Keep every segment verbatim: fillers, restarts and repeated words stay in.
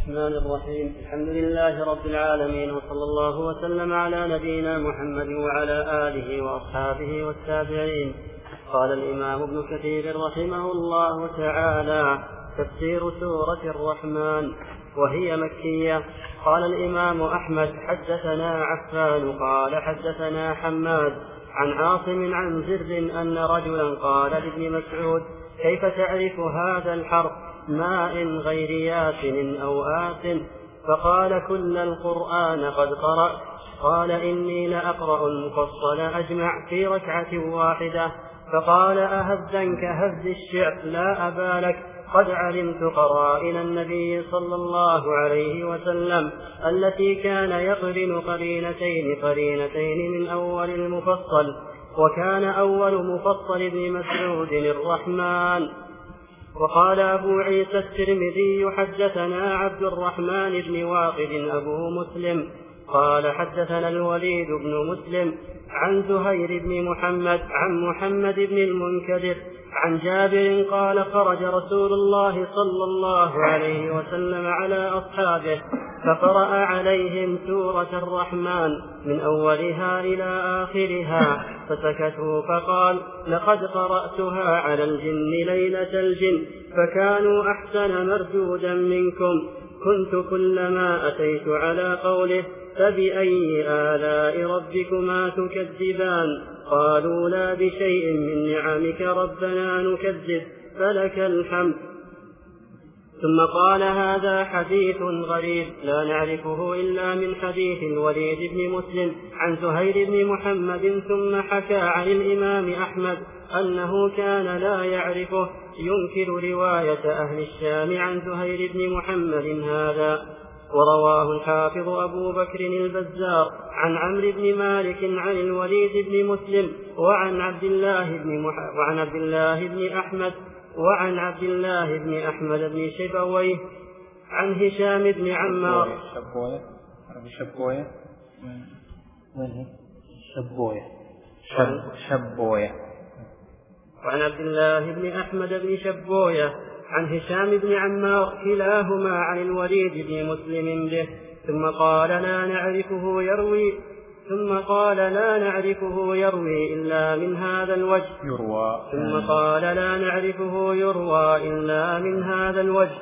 الرحمن الرحيم. الحمد لله رب العالمين، وصلى الله وسلم على نبينا محمد وعلى آله وأصحابه والتابعين. قال الإمام ابن كثير رحمه الله تعالى: تفسير سورة الرحمن، وهي مكية. قال الإمام أحمد: حدثنا عفان قال حدثنا حماد عن عاصم عن زر أن رجلا قال لابن مسعود: كيف تعرف هذا الحرف ماء غير ياسن أو آس؟ فقال: كل القرآن قد قرأت. قال: إني لأقرأ المفصل أجمع في ركعة واحدة. فقال: أهزا كهز الشعر لا أبا لك، قد علمت قرائن النبي صلى الله عليه وسلم التي كان يقرن قرينتين قرينتين من أول المفصل، وكان أول مفصل ابن مسعود الرحمن. وقال أبو عيسى الترمذي: حدثنا عبد الرحمن بن واقد أبو مسلم قال حدثنا الوليد بن مسلم عن زهير بن محمد عن محمد بن المنكدر عن جابر قال: خرج رسول الله صلى الله عليه وسلم على أصحابه فقرأ عليهم سورة الرحمن من أولها إلى آخرها، فسكتوا. فقال: لقد قرأتها على الجن ليلة الجن فكانوا أحسن مردودا منكم، كنت كلما أتيت على قوله فبأي آلاء ربكما تكذبان؟ قالوا: لا بشيء من نعمك ربنا نكذب، فلك الحمد. ثم قال: هذا حديث غريب لا نعرفه إلا من حديث الوليد بن مسلم عن زهير بن محمد. ثم حكى عن الإمام أحمد أنه كان لا يعرفه، ينكر رواية أهل الشام عن زهير بن محمد هذا. ورواه الحافظ أبو بكر البزار عن عمرو بن مالك عن الوليد بن مسلم وعن عبد الله بن مح... وعن عبد الله بن أحمد وعن عبد الله بن أحمد بن شبويه عن هشام بن عمار شبويه شبويه شبويه شب شبويه وعن عبد الله بن أحمد بن شبويه عن هشام بن عمار كلاهما عن الوليد بن مسلم به. ثم قال: لا نعرفه يروي ثم قال لا نعرفه يروي إلا من هذا الوجه يروى ثم قال لا نعرفه يروى إلا من هذا الوجه.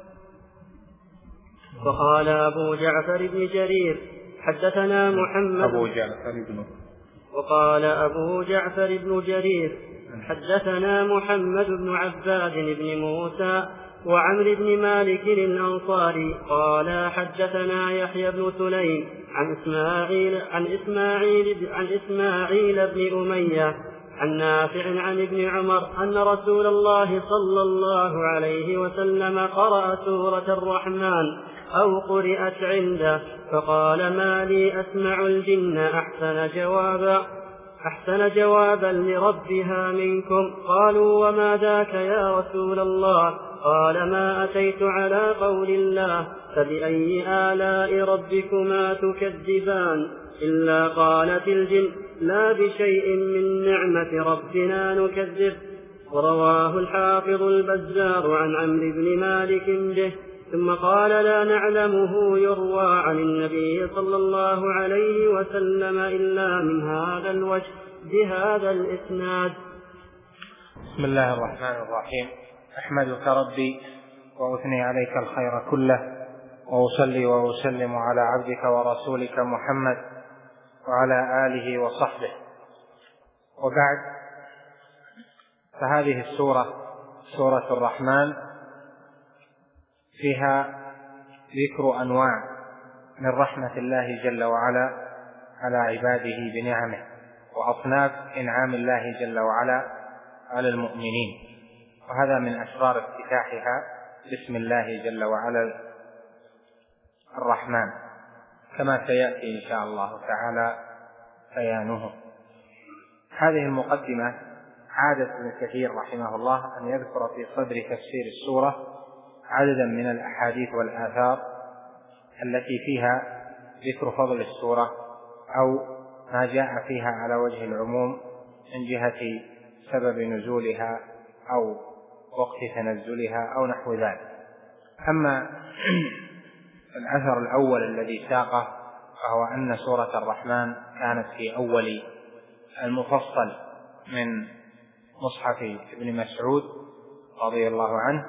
وقال أبو جعفر بن جرير: حدثنا محمد أبو جعفر بن وقال أبو جعفر بن جرير: حدثنا محمد بن عباد بن موسى وعمر بن مالك الأنصاري قال: حدثنا يحيى بن سليم عن إسماعيل عن إسماعيل عن إسماعيل بن أمية عن نافع عن ابن عمر أن رسول الله صلى الله عليه وسلم قرأ سورة الرحمن أو قرئت عنده، فقال: ما لي أسمع الجن أحسن جوابا أحسن جوابا لربها منكم. قالوا: وما ذاك يا رسول الله؟ قال: ما أتيت على قول الله فبأي آلاء ربكما تكذبان؟ إلا قالت الجن: لا بشيء من نعمة ربنا نكذب. ورواه الحافظ البزار عن عمرو بن مالك به. ثم قال: لا نعلمه يروى عن النبي صلى الله عليه وسلم إلا من هذا الوجه بهذا الإسناد. بسم الله الرحمن الرحيم. أحمدك ربي وأثني عليك الخير كله، وأصلي وأسلم على عبدك ورسولك محمد وعلى آله وصحبه، وبعد. فهذه السورة سورة الرحمن فيها ذكر أنواع من رحمة الله جل وعلا على عباده بنعمه، وأصناف إنعام الله جل وعلا على المؤمنين، وهذا من أسرار افتتاحها بسم الله جل وعلا الرحمن، كما سيأتي إن شاء الله تعالى بيانه. هذه المقدمة عادة ابن كثير رحمه الله أن يذكر في صدر تفسير السورة عددا من الأحاديث والآثار التي فيها ذكر فضل السورة أو ما جاء فيها على وجه العموم من جهة سبب نزولها أو وقت تنزلها أو نحو ذلك. أما الأثر الأول الذي ساقه وهو أن سورة الرحمن كانت في أول المفصل من مصحف ابن مسعود رضي الله عنه.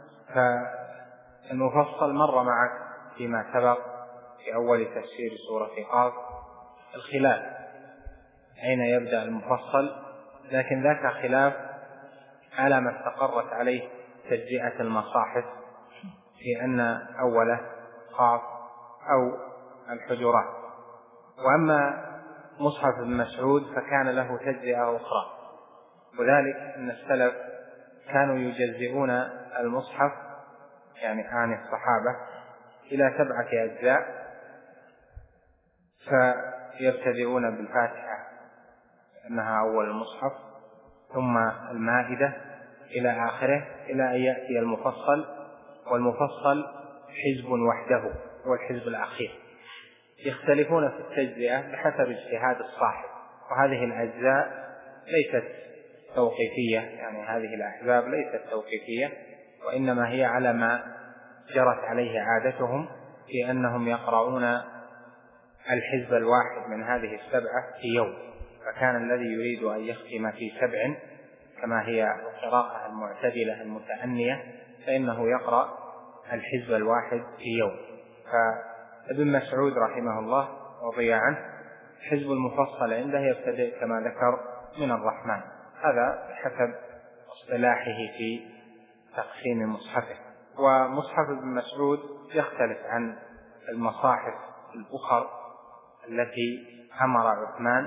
فالمفصل مر معك فيما سبق في أول تفسير سورة قاف الخلاف أين يبدأ المفصل، لكن ذاك خلاف على ما استقرت عليه تجزئة المصاحف في أن أوله قاف أو الحجرات. وأما مصحف ابن مسعود فكان له تجزئة أخرى، وذلك أن السلف كانوا يجزئون المصحف يعني عن الصحابة إلى سبعة أجزاء، فيبتدئون بالفاتحة أنها أول المصحف، ثم المائدة إلى آخره، إلى أن يأتي المفصل، والمفصل حزب وحده هو الحزب الأخير. يختلفون في التجزئة بحسب اجتهاد الصاحب، وهذه الأجزاء ليست توقيفية، يعني هذه الأحزاب ليست توقيفية، وإنما هي على ما جرت عليه عادتهم في أنهم يقرؤون الحزب الواحد من هذه السبعة في يوم، فكان الذي يريد أن يختم في سبع كما هي القراءة المعتدلة المتأنية فإنه يقرأ الحزب الواحد في يوم. فابن مسعود رحمه الله رضي عنه حزب المفصل عنده يبتدئ كما ذكر من الرحمن، هذا بحسب اصطلاحه في تقسيم مصحفه. ومصحف ابن مسعود يختلف عن المصاحف الأخرى التي أمر عثمان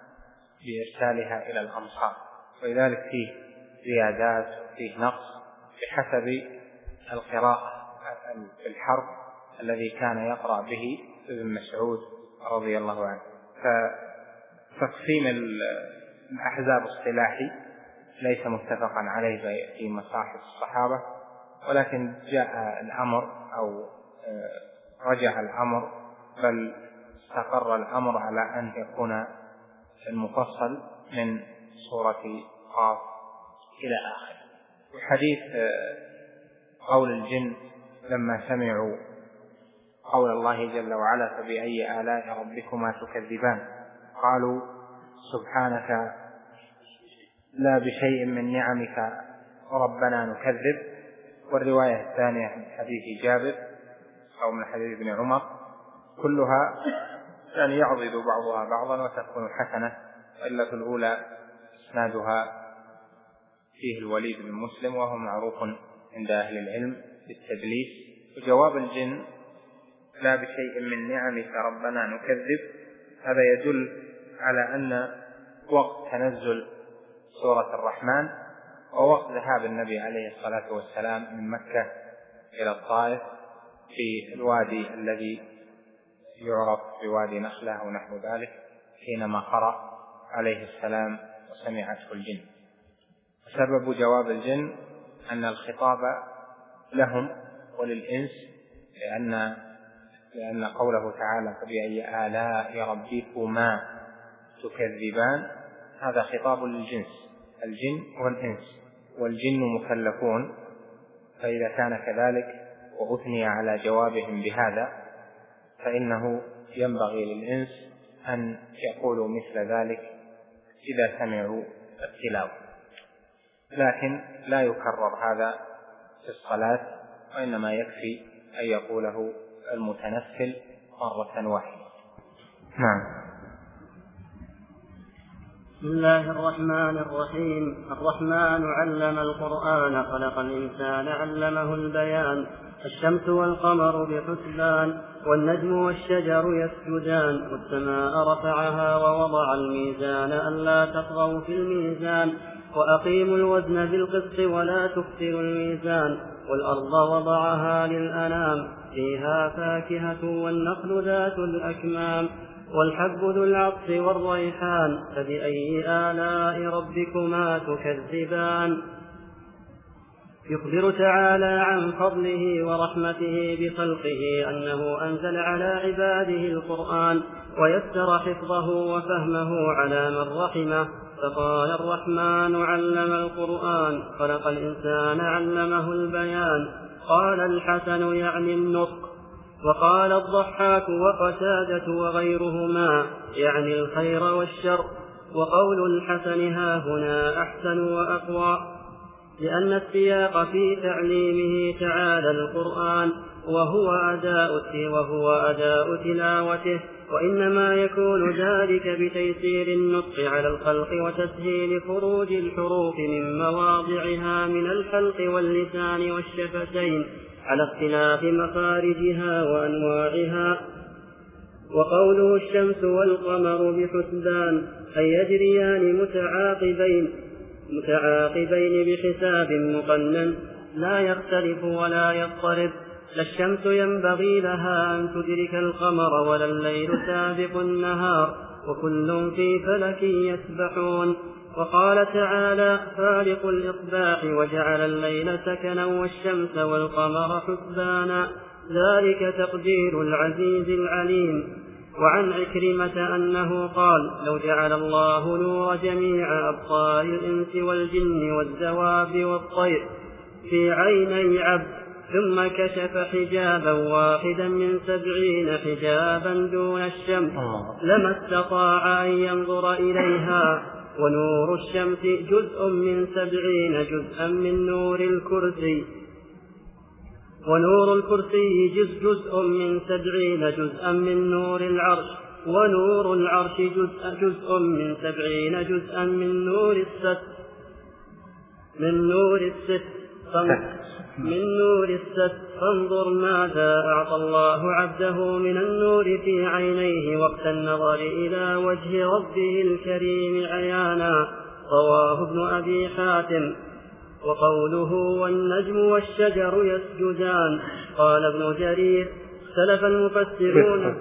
بإرسالها إلى الأمصار، ولذلك فيه زيادات وفيه نقص بحسب القراءة الحرف الذي كان يقرأ به ابن مسعود رضي الله عنه. فتقسيم الأحزاب اصطلاحي ليس متفقا عليه في مصاحف الصحابة، ولكن جاء الأمر أو رجع الأمر بل استقر الأمر على أن يكون المفصل من سورة قاف إلى آخر. وحديث قول الجن لما سمعوا قول الله جل وعلا فبأي آلاء ربكما تكذبان قالوا سبحانك لا بشيء من نعمك ربنا نكذب. والرواية الثانية من حديث جابر أو من حديث ابن عمر كلها يعني يعضد بعضها بعضا وتكون حسنة، وإلا في الأولى إسنادها فيه الوليد بن مسلم وهو معروف عند أهل العلم بالتدليس. وجواب الجن لا بشيء من نعمك ربنا نكذب هذا يدل على أن وقت تنزل سورة الرحمن ووقت ذهاب النبي عليه الصلاة والسلام من مكة إلى الطائف في الوادي الذي يعرف بوادي نخلة أو نحو ذلك حينما قرأ عليه السلام وسمعته الجن. سبب جواب الجن أن الخطاب لهم وللإنس، لأن لأن قوله تعالى فبأي آلاء ربكما تكذبان هذا خطاب للجنس الجن والإنس، والجن مكلفون، فإذا كان كذلك وأثني على جوابهم بهذا فإنه ينبغي للإنس أن يقولوا مثل ذلك إذا سمعوا التلاوة، لكن لا يكرر هذا في الصلاة، وإنما يكفي أن يقوله المتنفل مرة واحدة. نعم. بسم الله الرحمن الرحيم. الرحمن علم القرآن خلق الإنسان علمه البيان. الشمس والقمر بحسبان والنجم والشجر يسجدان والسماء رفعها ووضع الميزان ألا تطغوا في الميزان وأقيموا الوزن بالقسط ولا تخسروا الميزان والأرض وضعها للأنام فيها فاكهة والنخل ذات الأكمام والحب ذو العصف والريحان فبأي آلاء ربكما تكذبان. يخبر تعالى عن فضله ورحمته بخلقه أنه أنزل على عباده القرآن ويسر حفظه وفهمه على من رحمه، فقال الرحمن علم القرآن خلق الإنسان علمه البيان. قال الحسن يعني النطق وقال الضحاك وقتادة وغيرهما يعني الخير والشر. وقول الحسن هاهنا أحسن وأقوى، لأن السياق في تعليمه تعالى القرآن وهو أداء وهو أداء تلاوته، وإنما يكون ذلك بتيسير النطق على الخلق وتسهيل خروج الحروف من مواضعها من الحلق واللسان والشفتين على اختلاف مخارجها وأنواعها. وقوله الشمس والقمر بحسبان أي يجريان متعاقبين متعاقبين بحساب مقنن لا يختلف ولا يضطرب. لا الشمس ينبغي لها أن تدرك القمر ولا الليل سابق النهار، وكل في فلك يسبحون. وقال تعالى فالق الإصباح وجعل الليل سكنا والشمس والقمر حسبانا ذلك تقدير العزيز العليم. وعن عكرمة أنه قال لو جعل الله نور جميع أبصار الإنس والجن والدواب والطير في عيني عبد ثم كشف حجابا واحدا من سبعين حجابا دون الشمس لما استطاع أن ينظر إليها. ونور الشمس جزء من سبعين جزءا من نور الكرسي ونور الكرسي جزء, جزء من سبعين جزءا من نور العرش ونور العرش جزء, جزء من سبعين جزءا من نور الست من نور الست من نور الست فانظر ماذا أعطى الله عبده من النور في عينيه وقت النظر إلى وجه ربه الكريم عيانا. رواه ابن أبي حاتم. وقوله والنجم والشجر يسجدان قال ابن جرير اختلف المفسرون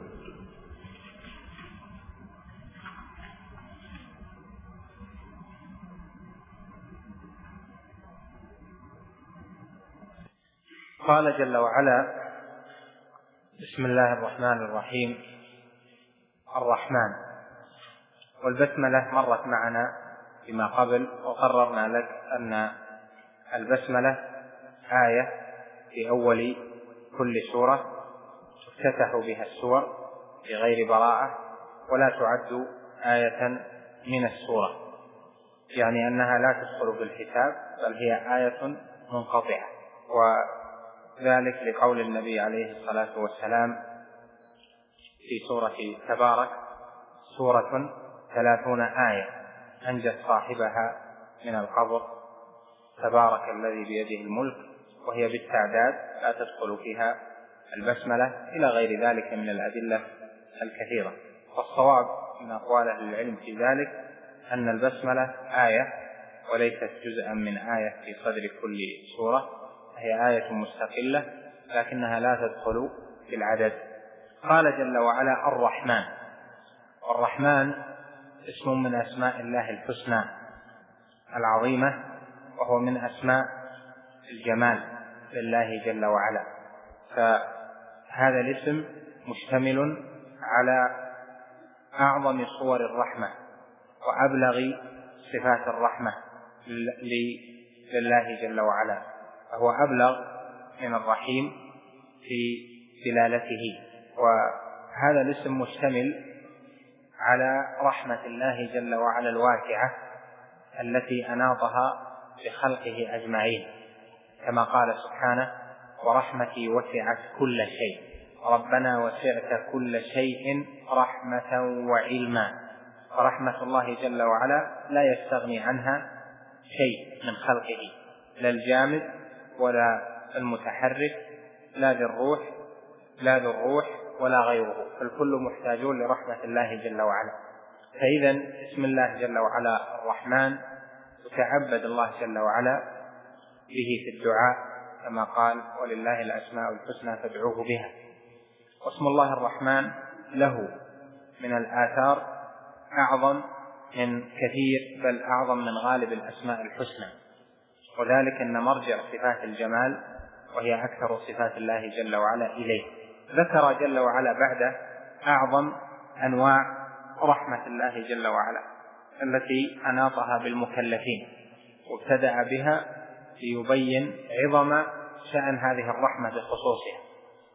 قال جل وعلا بسم الله الرحمن الرحيم الرحمن. والبسملة مرت معنا فيما قبل وقررنا لك أن البسملة آية في أول كل سورة تفتتح بها السور بغير براءة ولا تعد آية من السورة، يعني أنها لا تدخل بالحساب بل هي آية منقطعة. وذلك لقول النبي عليه الصلاة والسلام في سورة تبارك سورة ثلاثون آية أنجت صاحبها من القبر تبارك الذي بيده الملك، وهي بالتعداد لا تدخل فيها البسملة إلى غير ذلك من الأدلة الكثيرة. والصواب من أقوال أهل العلم في ذلك أن البسملة آية وليست جزءا من آية في صدر كل سورة، هي آية مستقلة لكنها لا تدخل في العدد. قال جل وعلا الرحمن. والرحمن اسم من أسماء الله الحسنى العظيمة، وهو من أسماء الجمال لله جل وعلا. فهذا الاسم مشتمل على أعظم صور الرحمة وأبلغ صفات الرحمة لله جل وعلا، فهو أبلغ من الرحيم في دلالته. وهذا الاسم مشتمل على رحمة الله جل وعلا الواسعة التي أناطها بخلقه أجمعين، كما قال سبحانه ورحمتي وسعت كل شيء. ربنا وسعت كل شيء رحمة وعلما. فرحمة الله جل وعلا لا يستغني عنها شيء من خلقه، لا الجامد ولا المتحرك، لا ذي الروح لا ذي الروح ولا غيره، فالكل محتاجون لرحمة الله جل وعلا. فإذا اسم الله جل وعلا الرحمن يتعبد الله جل وعلا به في الدعاء كما قال ولله الأسماء الحسنى فادعوه بها. واسم الله الرحمن له من الآثار أعظم من كثير بل أعظم من غالب الأسماء الحسنى، وذلك أن مرجع صفات الجمال وهي أكثر صفات الله جل وعلا إليه. ذكر جل وعلا بعد أعظم أنواع رحمة الله جل وعلا التي أناطها بالمكلفين، وابتدأ بها ليبين عظم شأن هذه الرحمة بخصوصها.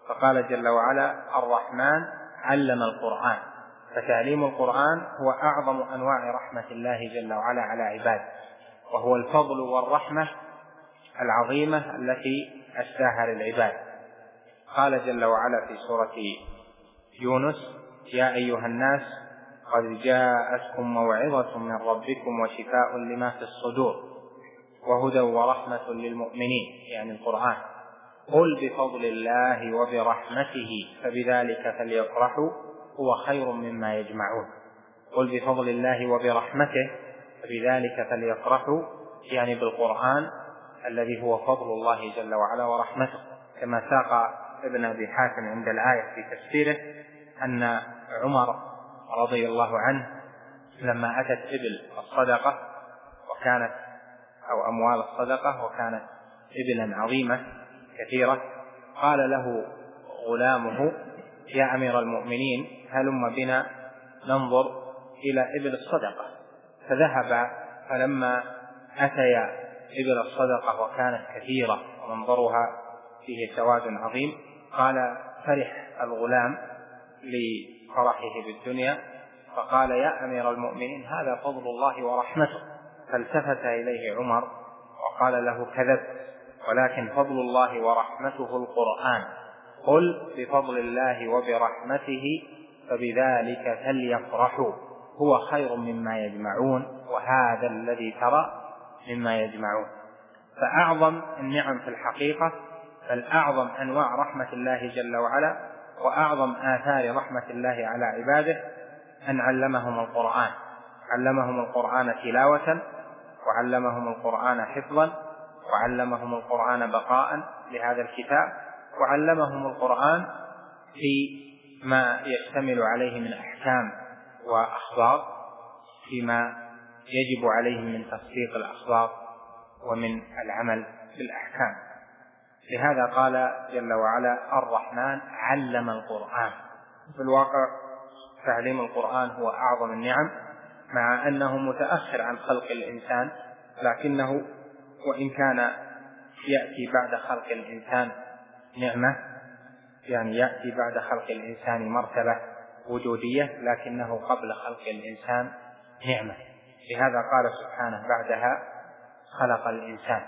فقال جل وعلا الرحمن علم القرآن، فتعليم القرآن هو أعظم أنواع رحمة الله جل وعلا على عباده، وهو الفضل والرحمة العظيمة التي أسداها للعباد. قال جل وعلا في سورة يونس يا أيها الناس قد جاءتكم موعظة من ربكم وشفاء لما في الصدور وهدى ورحمة للمؤمنين، يعني القرآن. قل بفضل الله وبرحمته فبذلك فليفرحوا هو خير مما يجمعون. قل بفضل الله وبرحمته فبذلك فليفرحوا، يعني بالقرآن الذي هو فضل الله جل وعلا ورحمته، كما ساق ابن أبي حاتم عند الآية في تفسيره أن عمر رضي الله عنه لما أتت إبل الصدقة وكانت أو أموال الصدقة وكانت إبلا عظيمة كثيرة، قال له غلامه يا أمير المؤمنين هلم بنا ننظر إلى إبل الصدقة. فذهب، فلما أتيا إبل الصدقة وكانت كثيرة ومنظرها فيه سواد عظيم، قال فرح الغلام لفرحه بالدنيا فقال يا أمير المؤمنين هذا فضل الله ورحمته. فالتفت إليه عمر وقال له كذبت، ولكن فضل الله ورحمته القرآن. قل بفضل الله وبرحمته فبذلك فليفرحوا هو خير مما يجمعون وهذا الذي ترى مما يجمعون. فأعظم النعم في الحقيقة، بل أعظم أنواع رحمة الله جل وعلا وأعظم آثار رحمة الله على عباده أن علمهم القرآن، علمهم القرآن تلاوة، وعلمهم القرآن حفظا، وعلمهم القرآن بقاء لهذا الكتاب، وعلمهم القرآن في ما يشتمل عليه من أحكام وأخبار، فيما يجب عليهم من تصديق الأخبار ومن العمل بالأحكام. لهذا قال جل وعلا الرحمن علم القرآن. في الواقع تعليم القرآن هو أعظم النعم، مع أنه متأخر عن خلق الإنسان، لكنه وإن كان يأتي بعد خلق الإنسان نعمة، يعني يأتي بعد خلق الإنسان مرتبة وجودية، لكنه قبل خلق الإنسان نعمة. لهذا قال سبحانه بعدها خلق الإنسان.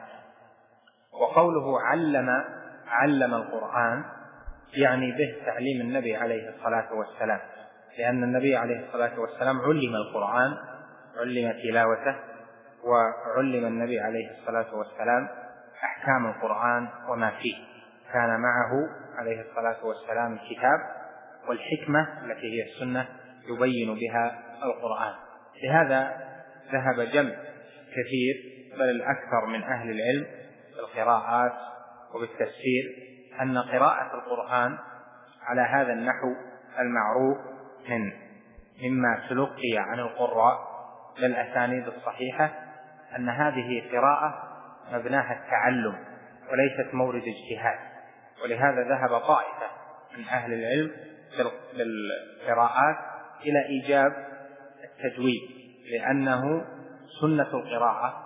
وقوله علم علم القرآن يعني به تعليم النبي عليه الصلاة والسلام، لأن النبي عليه الصلاة والسلام علم القرآن، علم تلاوته، وعلم النبي عليه الصلاة والسلام أحكام القرآن وما فيه. كان معه عليه الصلاة والسلام الكتاب والحكمة التي هي السنة يبين بها القرآن. لهذا ذهب جمع كثير بل الأكثر من أهل العلم بالقراءات وبالتفسير أن قراءة القرآن على هذا النحو المعروف من مما تلقي عن القراء للأسانيد الصحيحة، أن هذه قراءة مبناها التعلم وليست مورد اجتهاد. ولهذا ذهب طائفة من أهل العلم بالقراءات إلى إيجاب التجويد، لأنه سنة القراءة،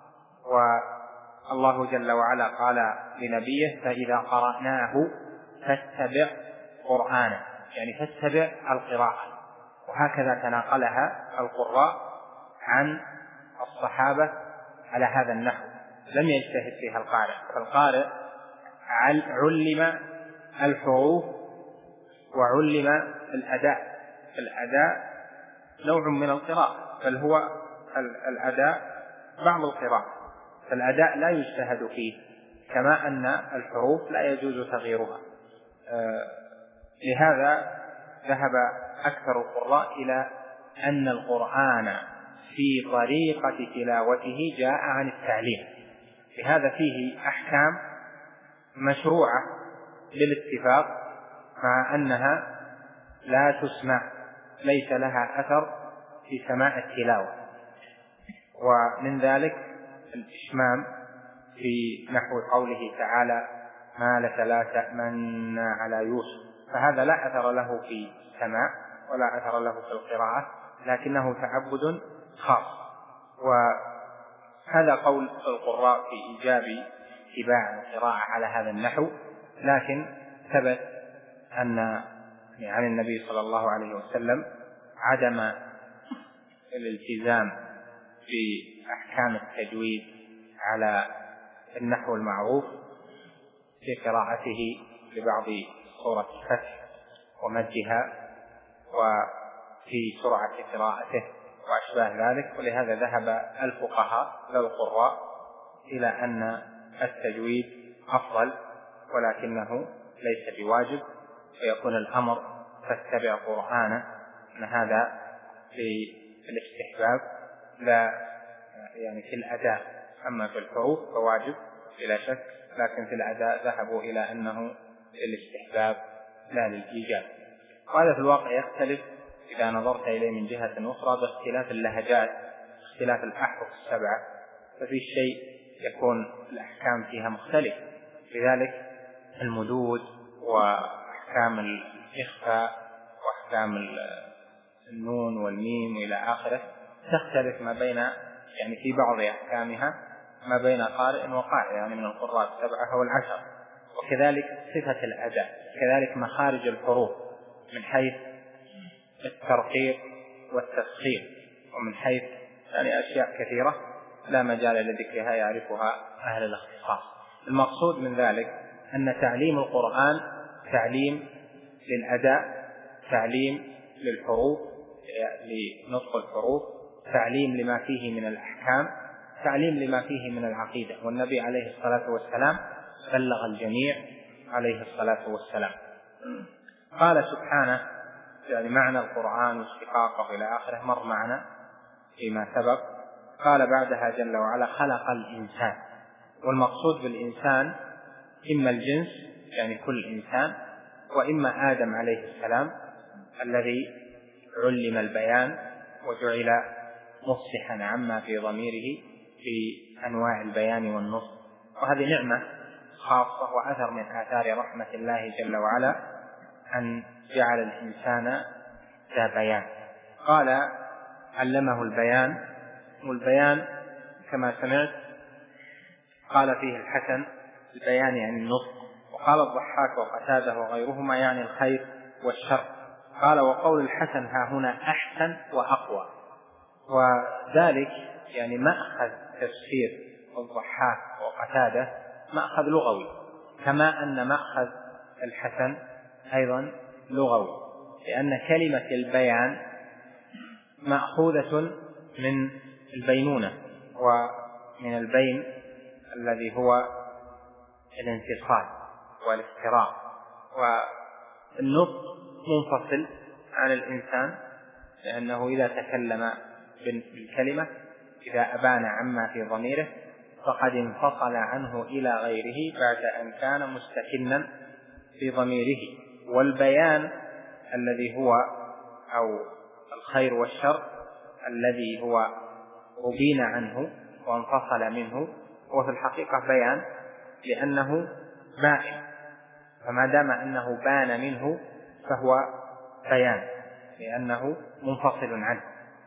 والله جل وعلا قال لنبيه فإذا قرأناه فاتبع قرآنه، يعني فاتبع القراءة. وهكذا تناقلها القراء عن الصحابة على هذا النحو، لم يجتهد فيها القارئ. فالقارئ علم الحروف وعلم الأداء. الأداء نوع من القراءة، بل هو الأداء بعض القراءة، فالأداء لا يجتهد فيه، كما أن الحروف لا يجوز تغييرها. لهذا ذهب أكثر القراء إلى أن القرآن في طريقة تلاوته جاء عن التعليم. لهذا فيه أحكام مشروعة بالاتفاق، مع أنها لا تسمع، ليس لها أثر في سماع التلاوة. ومن ذلك الإشمام في نحو قوله تعالى ما لك لا تأمن على يوسف، فهذا لا أثر له في السماع ولا أثر له في القراءة، لكنه تعبد خاص. وهذا قول القراء في إيجاب اتباع القراءة على هذا النحو، لكن ثبت أن عن النبي صلى الله عليه وسلم عدم الالتزام بأحكام التجويد على النحو المعروف في قراءته لبعض سورة الفتح ومجها وفي سرعة قراءته وأشباه ذلك. ولهذا ذهب الفقهاء للقراء إلى أن التجويد أفضل ولكنه ليس بواجب، ويكون الأمر فاتبع قرآنه، أن هذا في الاستحباب لا يعني في الأداء. أما في الحروف فواجب بلا شك، لكن في الأداء ذهبوا إلى أنه الاستحباب لا للإيجاب. وهذا في الواقع يختلف إذا نظرت إليه من جهة أخرى باختلاف اللهجات، اختلاف الأحرف السبعة، ففي شيء يكون الأحكام فيها مختلفة. لذلك المدود وأحكام الإخفاء وأحكام النون والميم إلى آخره تختلف ما بين يعني في بعض أحكامها ما بين قارئ وقارئ، يعني من القراء السبعة أو العشر. وكذلك صفة الأداء، كذلك مخارج الحروف من حيث الترقيق والتسخير، ومن حيث يعني أشياء كثيرة لا مجال لذكرها يعرفها أهل الاختصاص. المقصود من ذلك أن تعليم القرآن تعليم للأداء، تعليم للحروف لنطق الحروف، تعليم لما فيه من الأحكام، تعليم لما فيه من العقيدة. والنبي عليه الصلاة والسلام بلغ الجميع عليه الصلاة والسلام. قال سبحانه يعني معنى القرآن واشتقاقه إلى آخره مر معنا فيما سبق. قال بعدها جل وعلا خلق الإنسان، والمقصود بالإنسان إما الجنس يعني كل إنسان، وإما آدم عليه السلام الذي علم البيان وجعل مفصحا عما في ضميره في أنواع البيان والنص. وهذه نعمة خاصة وأثر من آثار رحمة الله جل وعلا أن جعل الإنسان ذا بيان. قال علمه البيان، والبيان كما سمعت قال فيه الحسن البيان يعني النطق، وقال الضحاك وقتاده وغيرهما يعني الخير والشر. قال وقول الحسن ها هنا أحسن وأقوى، وذلك يعني مأخذ تفسير الضحاك وقتاده مأخذ لغوي، كما أن مأخذ الحسن أيضا لغوي، لأن كلمة البيان مأخوذة من البينونة ومن البين الذي هو الانفصال والافتراق، والنطق منفصل عن الإنسان لأنه إذا تكلم بالكلمة إذا أبان عما في ضميره فقد انفصل عنه إلى غيره بعد أن كان مستكنا في ضميره. والبيان الذي هو أو الخير والشر الذي هو أبين عنه وانفصل منه هو في الحقيقة بيان، لأنه بائن، فما دام أنه بان منه فهو بيان لأنه منفصل عنه.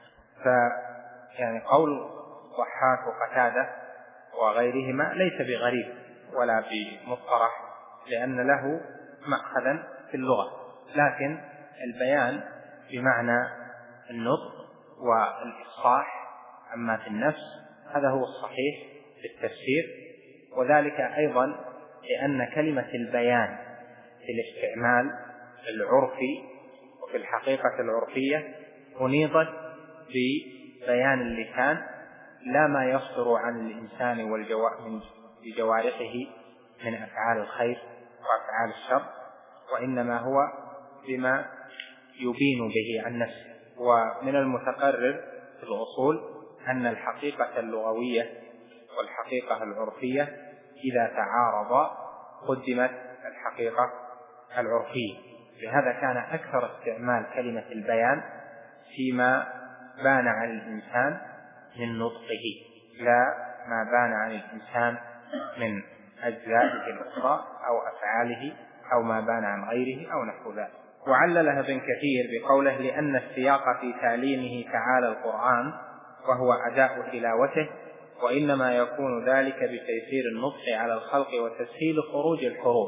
فيعني قول ضحاك وقتادة وغيرهما ليس بغريب ولا بمصطلح، لأن له مأخذا في اللغة، لكن البيان بمعنى النطق والإفصاح أما في النفس هذا هو الصحيح في التفسير. وذلك أيضا لأن كلمة البيان في الاستعمال العرفي وفي الحقيقة العرفية أنيضت ببيان اللسان لا ما يصدر عن الإنسان بجوارحه من أفعال الخير وأفعال الشر، وإنما هو بما يبين به عن نفسه. ومن المتقرر في الأصول أن الحقيقة اللغوية والحقيقة العرفية إذا تعارضا قدمت الحقيقة العرفية، لهذا كان أكثر استعمال كلمة البيان فيما بان عن الإنسان من نطقه لا ما بان عن الإنسان من أجزائه الأخرى أو أفعاله أو ما بان عن غيره أو نحو ذلك. وعللها ابن كثير بقوله لأن السياق في تعليمه تعالى القرآن وهو أداء تلاوته، وإنما يكون ذلك بتيسير النطق على الخلق وتسهيل خروج الحروف.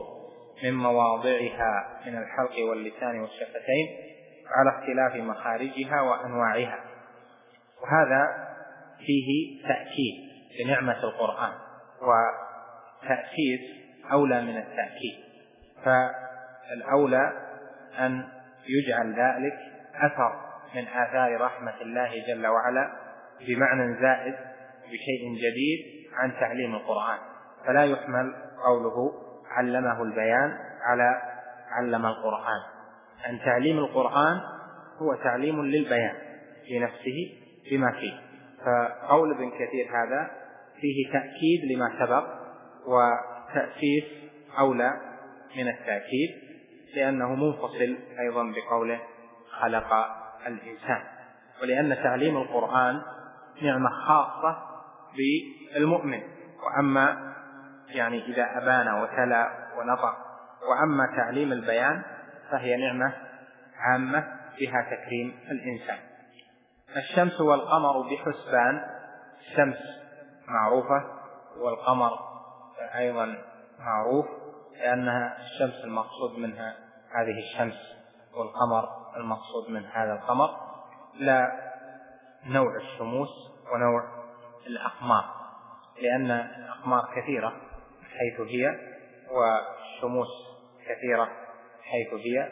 من مواضعها من الحلق واللسان والشفتين على اختلاف مخارجها وأنواعها. وهذا فيه تأكيد لنعمة القرآن، وتأسيس أولى من التأكيد، فالأولى أن يجعل ذلك أثر من آثار رحمة الله جل وعلا بمعنى زائد بشيء جديد عن تعليم القرآن، فلا يحمل قوله علمه البيان على علم القرآن، أن تعليم القرآن هو تعليم للبيان في نفسه بما فيه. فقول ابن كثير هذا فيه تأكيد لما سبق وتأسيس أولى من التأكيد، لأنه منفصل أيضا بقوله خلق الإنسان، ولأن تعليم القرآن نعمة خاصة بالمؤمن، وأما يعني إذا أبان وتلا ونطق، وأما تعليم البيان فهي نعمة عامة بها تكريم الإنسان. الشمس والقمر بحسبان، الشمس معروفة والقمر أيضا معروف، لأنها الشمس المقصود منها هذه الشمس، والقمر المقصود من هذا القمر، لا نوع الشموس ونوع الأقمار، لأن الأقمار كثيرة حيث هي والشموس كثيرة حيث هي،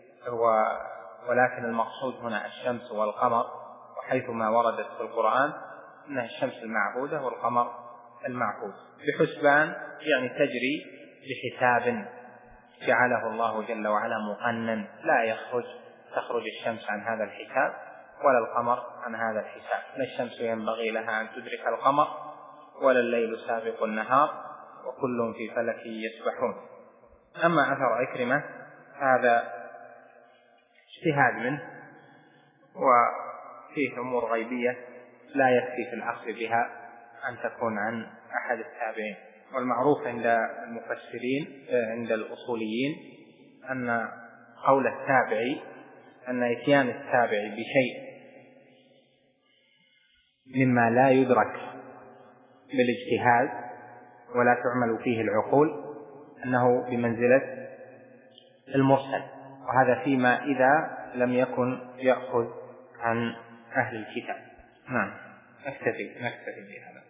ولكن المقصود هنا الشمس والقمر، وحيثما وردت في القرآن أنها الشمس المعبودة والقمر المعبود. بحسبان يعني تجري بحساب جعله الله جل وعلا مقنن، لا يخرج تخرج الشمس عن هذا الحساب ولا القمر عن هذا الحساب، لا الشمس ينبغي لها أن تدرك القمر ولا الليل سابق النهار وكل في فلك يسبحون. أما أثر عكرمة هذا اجتهاد منه، وفيه أمور غيبية لا يكفي في الأخذ بها أن تكون عن أحد التابعين. والمعروف عند المفسرين عند الأصوليين أن قول التابعي أن إتيان التابعي بشيء مما لا يدرك بالاجتهاد ولا تعمل فيه العقول أنه بمنزلة المرسل، وهذا فيما إذا لم يكن يأخذ عن أهل الكتاب. نعم، نكتفي نكتفي بهذا.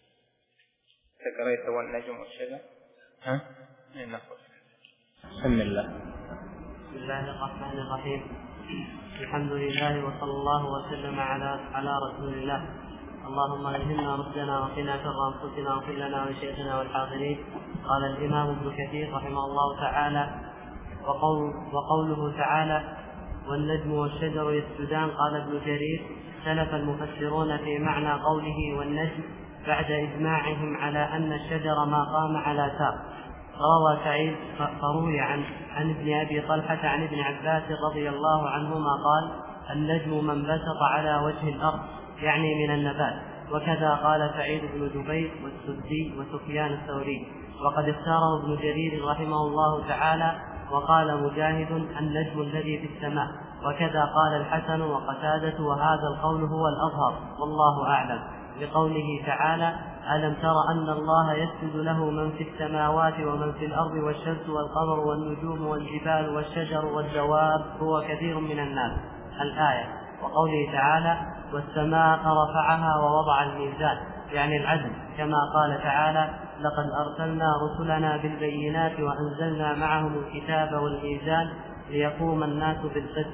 تقريت والنجم والشجر. ها؟ نأخذ. بسم الله. بسم الله الرحمن الرحيم. الحمد لله وصلى الله وسلم على على رسول الله. اللهم ألهمنا رشدنا وقنا شر أنفسنا واغفر لنا ولشيخنا والحاضرين. قال الإمام ابن كثير رحمه الله تعالى: وقول وقوله تعالى: والنجم والشجر يسجدان. قال ابن جرير: اختلف المفسرون في معنى قوله والنجم بعد إجماعهم على أن الشجر ما قام على ساق. روى سعيد فروي عن عن ابن أبي طلحة عن ابن عباس رضي الله عنهما قال: النجم من بسط على وجه الأرض، يعني من النبات. وكذا قال سعيد بن جبير والسدي وسفيان الثوري. وقد اختاره ابن جرير رحمه الله تعالى، وقال مجاهد: النجم الذي في السماء. وكذا قال الحسن وقتادة، وهذا القول هو الأظهر والله أعلم، بقوله تعالى: ألم تر أن الله يسجد له من في السماوات ومن في الأرض والشمس والقمر والنجوم والجبال والشجر والدواب هو كثير من الناس. الآية. وقوله تعالى: والسماء رفعها ووضع الميزان، يعني العدل، كما قال تعالى: لقد أرسلنا رسلنا بالبينات وأنزلنا معهم الكتاب والميزان ليقوم الناس بالقسط.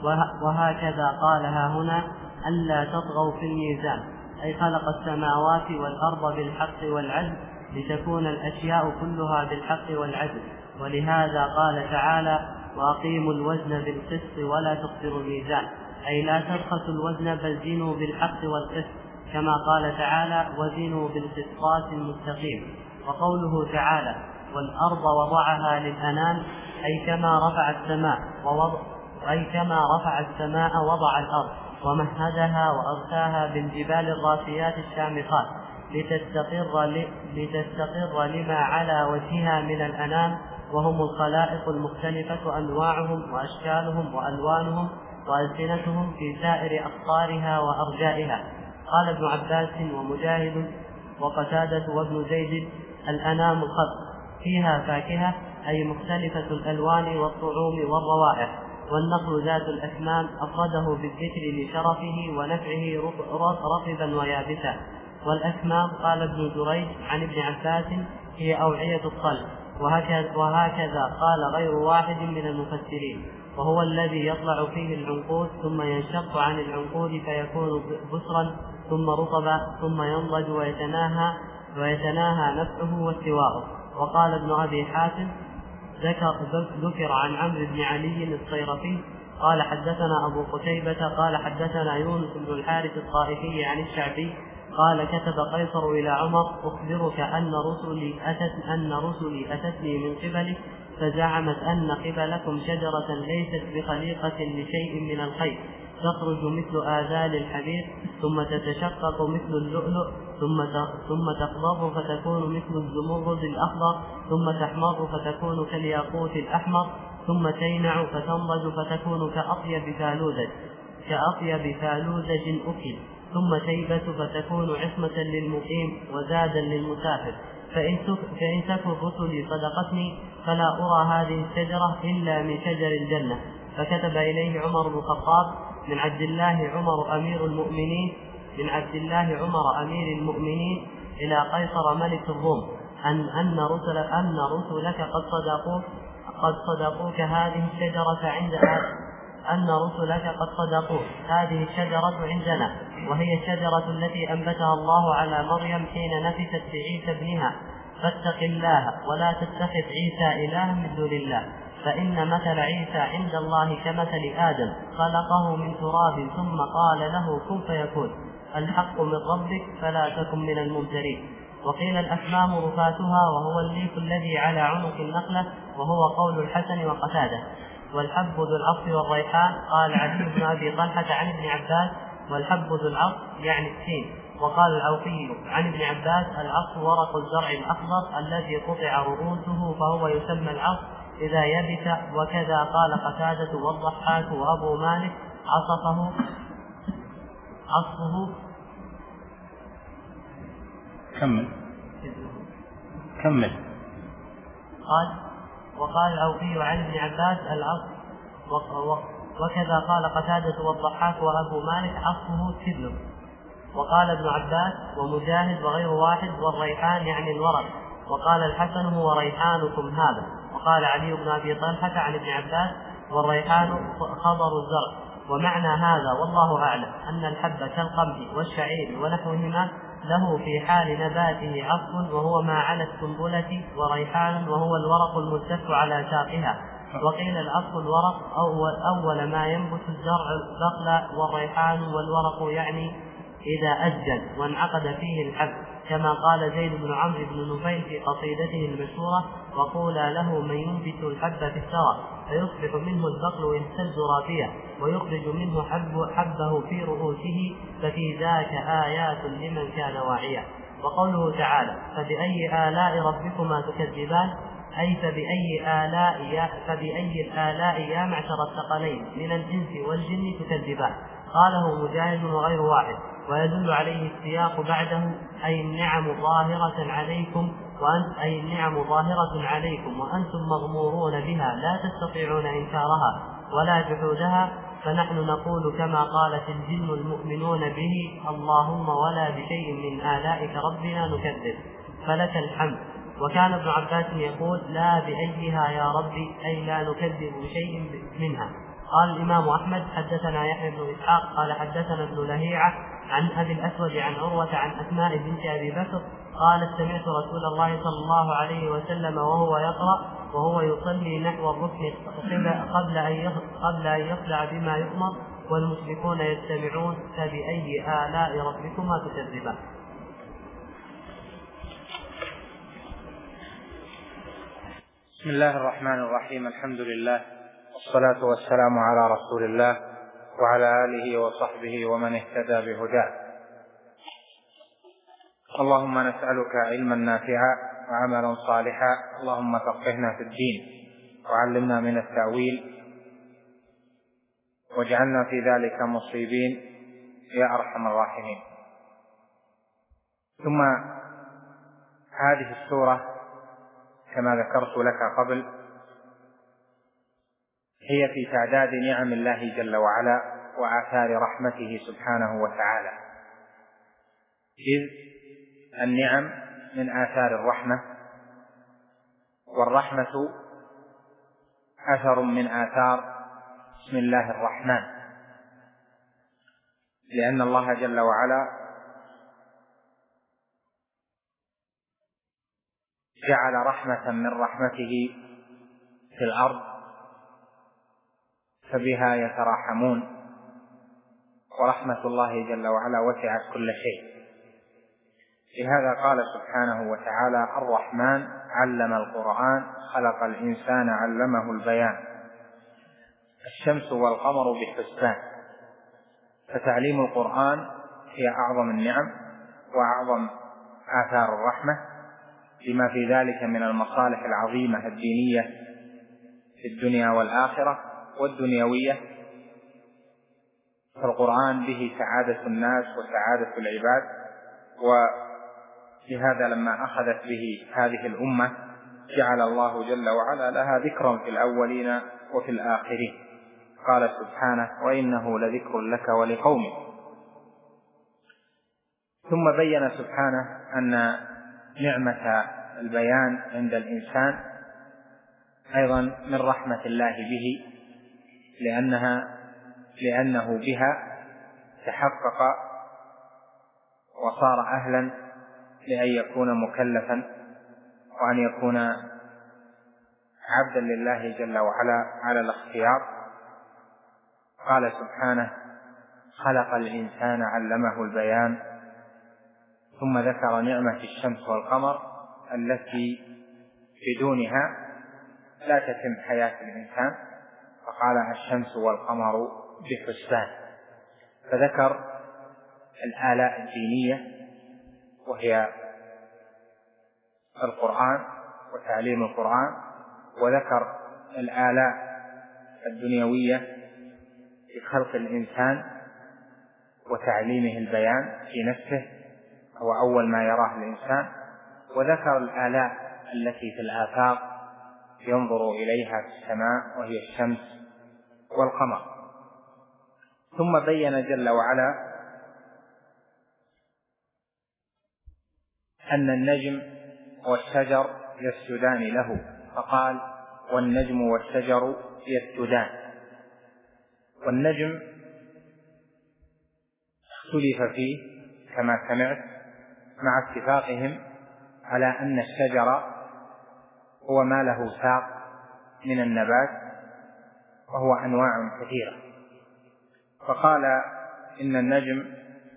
وهكذا قالها هنا: ألا تطغوا في الميزان، أي خلق السماوات والأرض بالحق والعدل لتكون الأشياء كلها بالحق والعدل. ولهذا قال تعالى: وأقيموا الوزن بالقسط ولا تخسروا الميزان، أي لا تبخسوا الوزن بل زنوا بالحق والقسط، كما قال تعالى: وزنوا بالقسطاس المستقيم. وقوله تعالى: والأرض وضعها للأنام، أي كما رفع السماء ووضع أي كما رفع السماء وضع الأرض ومهدها وأرساها بالجبال الراسيات الشامخات لتستقر, ل... لتستقر لما على وجهها من الأنام، وهم الخلائق المختلفة أنواعهم وأشكالهم وألوانهم وألسنتهم في سائر أقطارها وأرجائها. قال ابن عباس ومجاهد وقتادة وابن زيد: الأنام الخلق، فيها فاكهة أي مختلفة الألوان والطعوم والروائح. والنخل ذات الأكمام أفرده بالذكر لشرفه ونفعه رطبا ويابسا. والأكمام قال ابن جريج عن ابن عباس هي أوعية الصلب، وهكذا, وهكذا قال غير واحد من المفسرين، وهو الذي يطلع فيه العنقود ثم ينشق عن العنقود فيكون بسرا ثم رطبا ثم ينضج ويتناهى, ويتناهى نفعه واستواءه. وقال ابن أبي حاتم ذكر, ذكر عن عمرو بن علي الصيرفي قال حدثنا أبو قتيبة قال حدثنا يونس بن الحارث الطائفي عن الشعبي قال كتب قيصر إلى عمر أخبرك أن رسلي أتت أن رسلي أتتني من قبلك فزعمت أن قبلكم شجرة ليست بخليقة لشيء من الخير تخرج مثل آذان الحبيب ثم تتشقق مثل اللؤلؤ ثم ثم تخضر فتكون مثل الزمرد الأخضر ثم تحمر فتكون كالياقوت الأحمر ثم تينع فتنضج فتكون كأطيب فالوذج كأطيب فالوذج أكل ثم تيبس فتكون عصمة للمقيم وزادا للمسافر. فإن تك الرسل صدقتني فلا أرى هذه الشجرة إلا من شجر الجنة. فكتب إليه عمر بن الخطاب من عبد الله عمر أمير المؤمنين من عبد الله عمر أمير المؤمنين إلى قيصر ملك الروم أن أن رسل أن رسلك قد صدقوك قد صدقوك هذه الشجرة عند أن رسلك قد صدقوك هذه الشجرة عندنا، وهي الشجرة التي أنبتها الله على مريم حين نفست بعيسى ابنها. فاتق الله ولا تتخذ عيسى إلها من دون الله، فإن مثل عيسى عند الله كمثل آدم خلقه من تراب ثم قال له كن فيكون. الحق من ربك فلا تكن من الممترين. وقيل الأكمام رفاتها وهو الليف الذي على عنق النخلة، وهو قول الحسن وقتاده. والحب ذو العصف والريحان قال علي بن أبي طلحة عن ابن عباس والحب ذو العصف يعني التين. وقال العوفي عن ابن عباس العصف ورق الزرع الأخضر الذي قطع رؤوسه فهو يسمى العصف إذا يبس. وكذا قال قتادة والضحاك وأبو مالك عصفه عصفه كمل كمل قال وقال العوفي عن ابن عباس العصف وكذا قال قتادة والضحاك وأبو مالك عصفه تبل. وقال ابن عباس ومجاهد وغير واحد والريحان يعني الورق. وقال الحسن هو ريحانكم هذا. وقال علي بن أبي طلحة عن ابن عباس والريحان خضر الزرع. ومعنى هذا والله أعلم أن الحب كالقمح والشعير ونحوهما له في حال نباته عصف وهو ما على السنبلة، وريحان وهو الورق الملتف على ساقها. وقيل العصف الورق أول, أول ما ينبت الزرع البقل، والريحان والورق يعني إذا أسجل وانعقد فيه الحب، كما قال زيد بن عمرو بن نفيل في قصيدته المشهورة وقولا له من ينبت الحب في الثرى فيصبح منه البقل ويهتز رافية ويخرج منه حب حبه في رؤوسه، ففي ذاك آيات لمن كان واعيا. وقوله تعالى فبأي آلاء ربكما تكذبان أي فبأي آلاء يا, فبأي الآلاء يا معشر الثقلين من الإنس والجن تكذبان. قاله مجاهد وغير واحد. ويدل عليه السياق بعده أي النعم ظاهرة عليكم وأنت أي النعم ظاهرة عليكم وأنتم مغمورون بها لا تستطيعون إنكارها ولا جحودها، فنحن نقول كما قالت الجن المؤمنون به اللهم ولا بشيء من آلائك ربنا نكذب فلك الحمد. وكان ابن عباس يقول لا بأيها يا ربي أي لا نكذب بشيء منها. قال الإمام أحمد حدثنا يحيى بن إسحاق قال حدثنا ابن لهيعة عن أبي الأسود عن عروة عن أسماء بنت أبي بكر قالت سمعت رسول الله صلى الله عليه وسلم وهو يقرأ وهو يصلي نحو الركن قبل أن قبل أن يخلع بما يؤمر والمشركون يستمعون فبأي آلاء ربكما تكذبان. بسم الله الرحمن الرحيم. الحمد لله والصلاة والسلام على رسول الله وعلى آله وصحبه ومن اهتدى بهداه. اللهم نسألك علما نافعا وعملا صالحا، اللهم فقهنا في الدين وعلمنا من التأويل واجعلنا في ذلك مصيبين يا أرحم الراحمين. ثم هذه السورة كما ذكرت لك قبل هي في تعداد نعم الله جل وعلا وآثار رحمته سبحانه وتعالى، إذ النعم من آثار الرحمة، والرحمة أثر من آثار بسم الله الرحمن، لأن الله جل وعلا جعل رحمة من رحمته في الأرض فبها يتراحمون، ورحمة الله جل وعلا وسعت كل شيء. لهذا قال سبحانه وتعالى: الرحمن علم القرآن خلق الإنسان علمه البيان. الشمس والقمر بحسبان، فتعليم القرآن هي أعظم النعم وأعظم آثار الرحمة، لما في ذلك من المصالح العظيمة الدينية في الدنيا والآخرة والدنيوية. فالقرآن به سعادة الناس وسعادة العباد، ولهذا لما أخذت به هذه الأمة جعل الله جل وعلا لها ذكرا في الأولين وفي الآخرين. قال سبحانه: وإنه لذكر لك ولقومك. ثم بين سبحانه أن نعمة البيان عند الإنسان أيضا من رحمة الله به، لأنها لأنه بها تحقق وصار أهلا لأن يكون مكلفا وأن يكون عبدا لله جل وعلا على الاختيار. قال سبحانه: خلق الإنسان علمه البيان. ثم ذكر نعمة الشمس والقمر التي بدونها لا تتم حياة الإنسان، فقال: الشمس والقمر بحسبان. فذكر الآلاء الدينية وهي القرآن وتعليم القرآن، وذكر الآلاء الدنيوية في خلق الإنسان وتعليمه البيان في نفسه، هو أول ما يراه الإنسان، وذكر الآلاء التي في الآفاق ينظر إليها في السماء وهي الشمس والقمر. ثم بين جل وعلا أن النجم والشجر يسجدان له، فقال: والنجم والشجر يسجدان. والنجم اختلف فيه كما سمعت، مع اتفاقهم على أن الشجر هو ما له ساق من النبات، وهو أنواع كثيرة. فقال إن النجم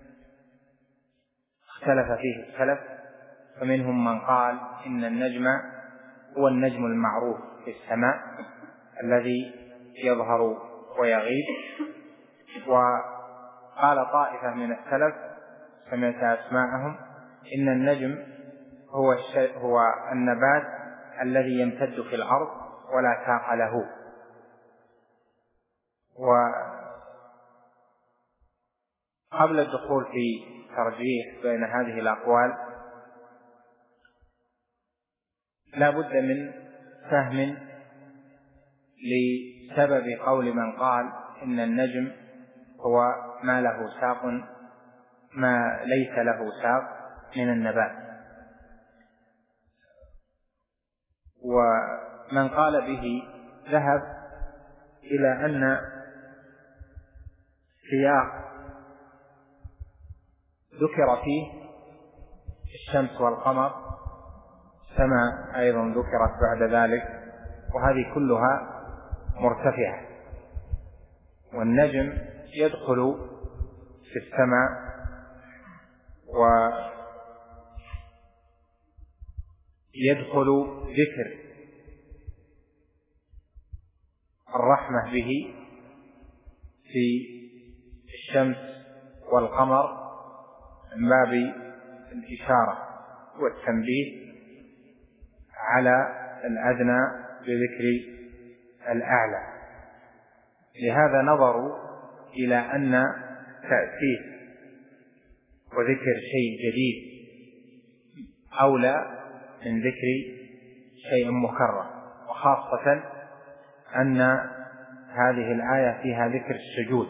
اختلف فيه السلف، فمنهم من قال إن النجم هو النجم المعروف في السماء الذي يظهر ويغيب. وقال طائفة من السلف سمعت أسماءهم: إن النجم هو, هو النبات الذي يمتد في الأرض ولا ساق له. وقبل الدخول في ترجيح بين هذه الأقوال لا بد من فهم لسبب قول من قال إن النجم هو ما له ساق، ما ليس له ساق من النبات. ومن قال به ذهب إلى أن سياق ذكر فيه الشمس والقمر كما أيضا ذكرت بعد ذلك، وهذه كلها مرتفعة. والنجم يدخل في السماء ويدخل ذكر الرحمة به في الشمس والقمر من باب الإشارة والتنبيه على الأدنى بذكر الأعلى. لهذا نظروا إلى أن تأسيس وذكر شيء جديد أولى من ذكر شيء مكرر، وخاصة أن هذه الآية فيها ذكر السجود،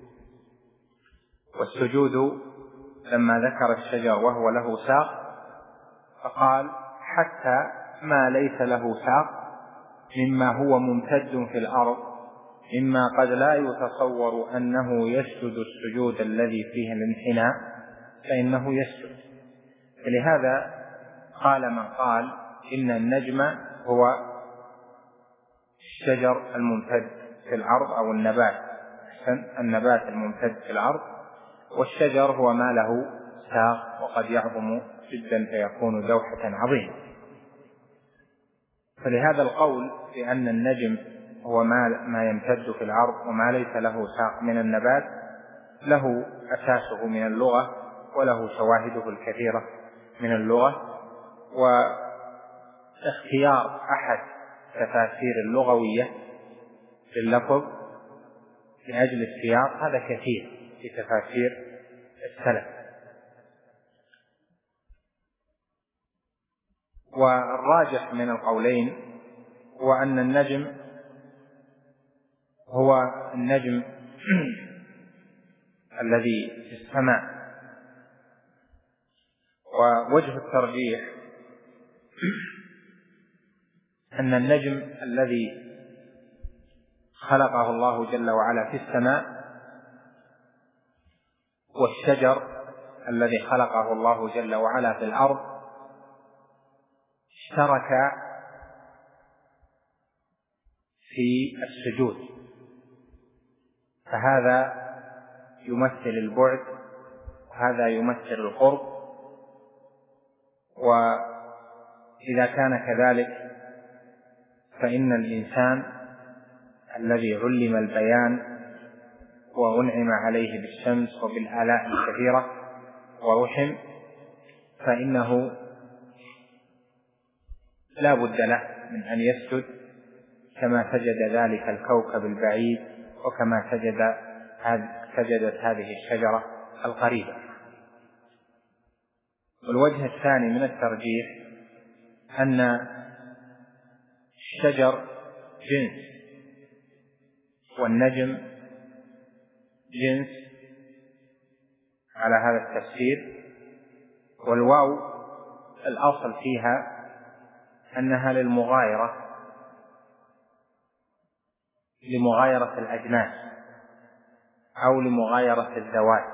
والسجود لما ذكر الشجر وهو له ساق فقال حتى ما ليس له ساق مما هو ممتد في الأرض مما قد لا يتصور أنه يسجد السجود الذي فيه الانحناء فإنه يسجد. فلهذا قال من قال إن النجم هو الشجر الممتد في الأرض أو النبات النبات الممتد في الأرض، والشجر هو ما له ساق وقد يعظم جدا فيكون دوحة عظيمة. فلهذا القول بأن النجم هو ما يمتد في الأرض وما ليس له ساق من النبات له أساسه من اللغة وله شواهده الكثيرة من اللغة، واختيار أحد تفاسير اللغوية لللفظ لأجل السياق هذا كثير في تفاسير السلف. والراجح من القولين هو أن النجم هو النجم الذي في السماء. ووجه الترجيح أن النجم الذي خلقه الله جل وعلا في السماء والشجر الذي خلقه الله جل وعلا في الأرض اشتركا في السجود، فهذا يمثل البعد وهذا يمثل القرب. وإذا كان كذلك فإن الإنسان الذي علم البيان وأنعم عليه بالشمس وبالآلاء الكثيرة ورحم فإنه لا بد له من أن يسجد كما سجد ذلك الكوكب البعيد وكما سجد سجدت هذه الشجرة القريبة. والوجه الثاني من الترجيح أن الشجر جنس والنجم جنس على هذا التفسير، والواو الأصل فيها أنها للمغايرة لمغايرة الأجناس أو لمغايرة الذوات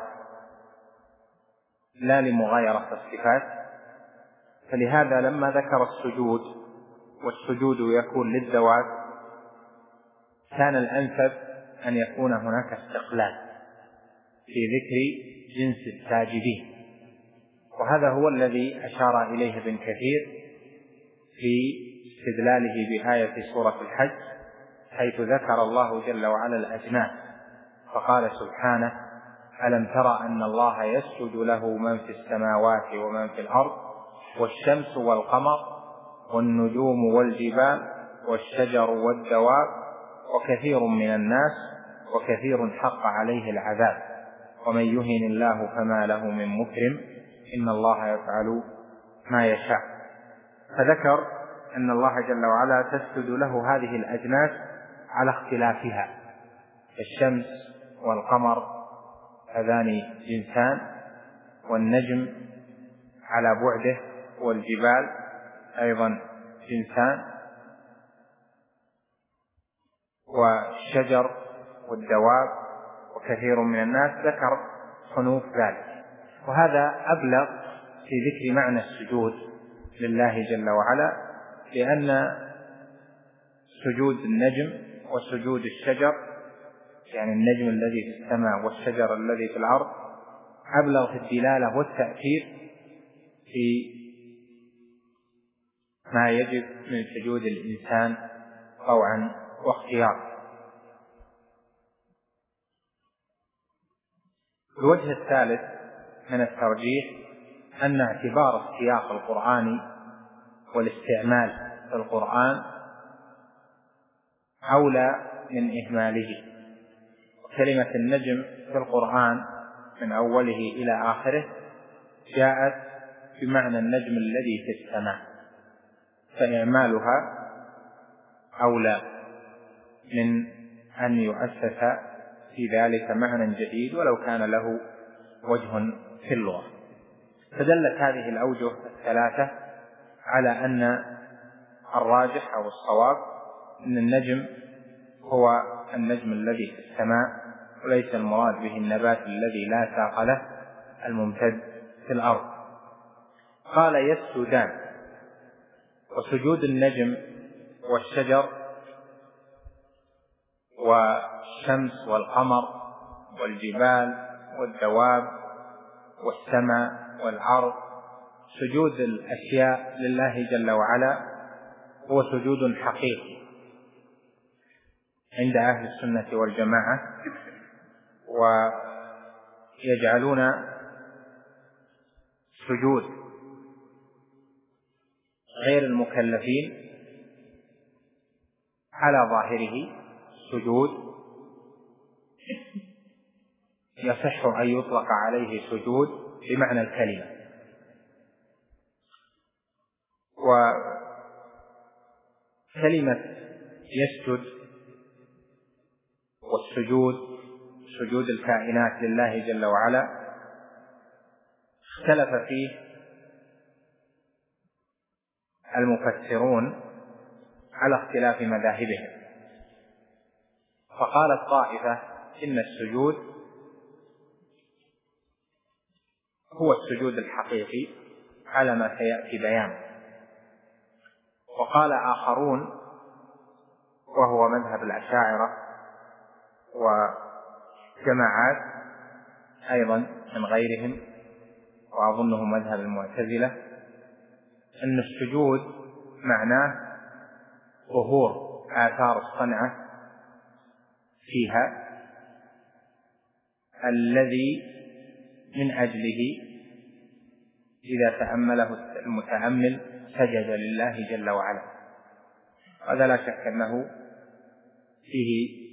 لا لمغايرة الصفات. فلهذا لما ذكر السجود والسجود يكون للذوات كان الأنسب أن يكون هناك استقلال في ذكر جنس الساجدين، وهذا هو الذي أشار إليه ابن كثير في استدلاله بآية سورة الحج حيث ذكر الله جل وعلا الأجناس فقال سبحانه ألم تر أن الله يسجد له من في السماوات ومن في الأرض والشمس والقمر والنجوم والجبال والشجر والدواب وكثير من الناس وكثير حق عليه العذاب ومن يهن الله فما له من مكرم إن الله يفعل ما يشاء. فذكر أن الله جل وعلا تسجد له هذه الأجناس على اختلافها، الشمس والقمر هذان جنسان، والنجم على بعده، والجبال أيضا جنسان، والشجر والدواب وكثير من الناس ذكر صنوف ذلك. وهذا أبلغ في ذكر معنى السجود لله جل وعلا، لأن سجود النجم وسجود الشجر يعني النجم الذي في السماء والشجر الذي في الأرض أبلغ في الدلالة والتأثير في ما يجب من سجود الإنسان طوعا واختيارا. الوجه الثالث من الترجيح أن اعتبار السياق القرآني والاستعمال في القرآن أولى من إهماله. كلمة النجم في القرآن من أوله إلى آخره جاءت بمعنى النجم الذي في السماء، فإعمالها أولى من أن يؤسس في ذلك معنى جديد ولو كان له وجه في اللغة. فدلت هذه الأوجه الثلاثة على أن الراجح أو الصواب أن النجم هو النجم الذي في السماء، وليس المراد به النبات الذي لا ساق له الممتد في الأرض. قال يسجدان. وسجود النجم والشجر والشمس والقمر والجبال والدواب والسماء والأرض، سجود الأشياء لله جل وعلا هو سجود حقيقي عند أهل السنة والجماعة، ويجعلون سجود غير المكلفين على ظاهره سجود يصح أن يطلق عليه سجود بمعنى الكلمة. وكلمة يسجد والسجود سجود الكائنات لله جل وعلا اختلف فيه المفسرون على اختلاف مذاهبهم. فقالت طائفة إن السجود هو السجود الحقيقي على ما سيأتي بيانه، وقال آخرون وهو مذهب الأشاعرة وجماعات أيضا من غيرهم وأظنه مذهب المعتزلة أن السجود معناه ظهور آثار الصنعة فيها الذي من أجله إذا تأمله المتأمل سجد لله جل وعلا. هذا لا شك أنه فيه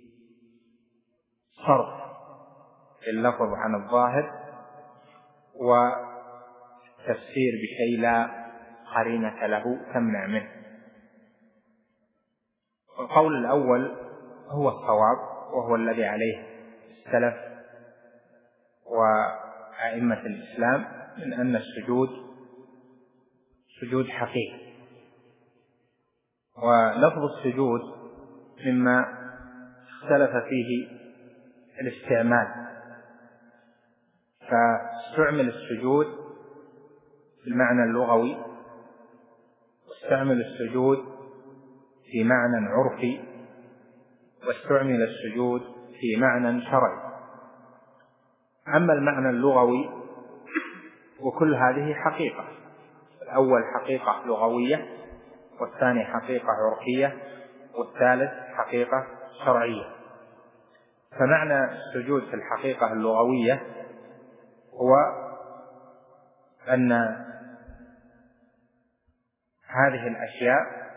صرف اللفظ عن الظاهر وتفسير بشيء لا قرينة له تمنع منه. القول الأول هو الصواب، وهو الذي عليه السلف وأئمة الإسلام من أن السجود سجود حقيقي. ولفظ السجود مما اختلف فيه الاستعمال، فاستعمل السجود بالمعنى اللغوي، واستعمل السجود في معنى عرفي، واستعمل السجود في معنى شرعي. أما المعنى اللغوي وكل هذه حقيقة، الأول حقيقة لغوية، والثاني حقيقة عرفية، والثالث حقيقة شرعية. فمعنى السجود في الحقيقة اللغوية هو أن هذه الأشياء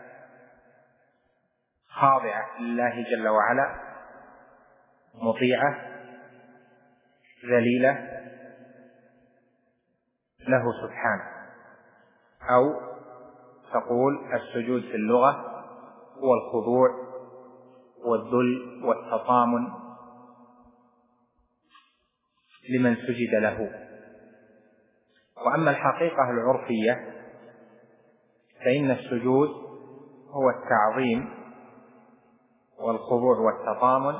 خاضعة لله جل وعلا، مطيعة ذليلة له سبحانه. أو تقول السجود في اللغة هو الخضوع والذل والتطامن لمن سجد له. وأما الحقيقة العرفية فإن السجود هو التعظيم والخضوع والتطامن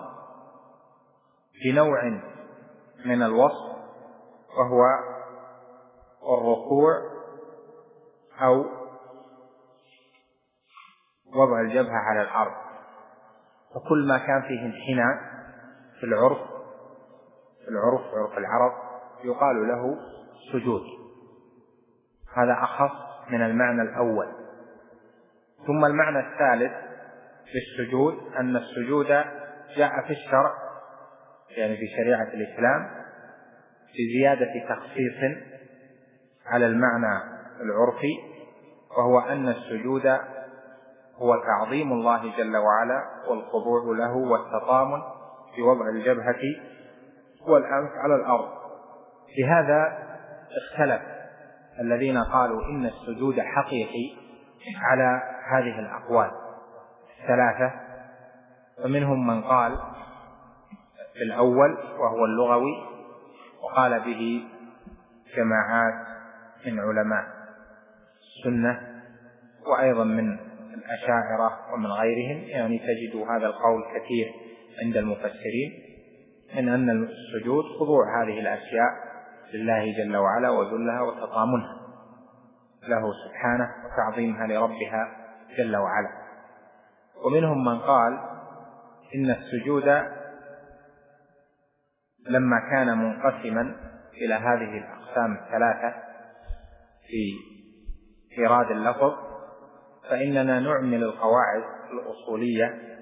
بنوع من الوصف، وهو الركوع أو وضع الجبهة على الأرض. فكل ما كان فيه انحناء في العرف في العرف عرف العرب يقال له سجود. هذا أخص من المعنى الأول. ثم المعنى الثالث للسجود أن السجود جاء في الشرع، يعني في شريعة الإسلام، بزيادة تخصيص على المعنى العرفي، وهو أن السجود هو تعظيم الله جل وعلا والخضوع له والتطامن في وضع الجبهة والأنف على الأرض. لهذا اختلف الذين قالوا إن السجود حقيقي على هذه الأقوال الثلاثة. فمنهم من قال بالأول وهو اللغوي، وقال به جماعات من علماء السنة وأيضا من الأشاعرة ومن غيرهم، يعني تجد هذا القول كثير عند المفسرين، من أن السجود خضوع هذه الأشياء لله جل وعلا وذلها وتضامنها له سبحانه وتعظيمها لربها جل وعلا. ومنهم من قال إن السجود لما كان منقسما إلى هذه الأقسام الثلاثة في إيراد اللفظ، فإننا نعمل القواعد الأصولية،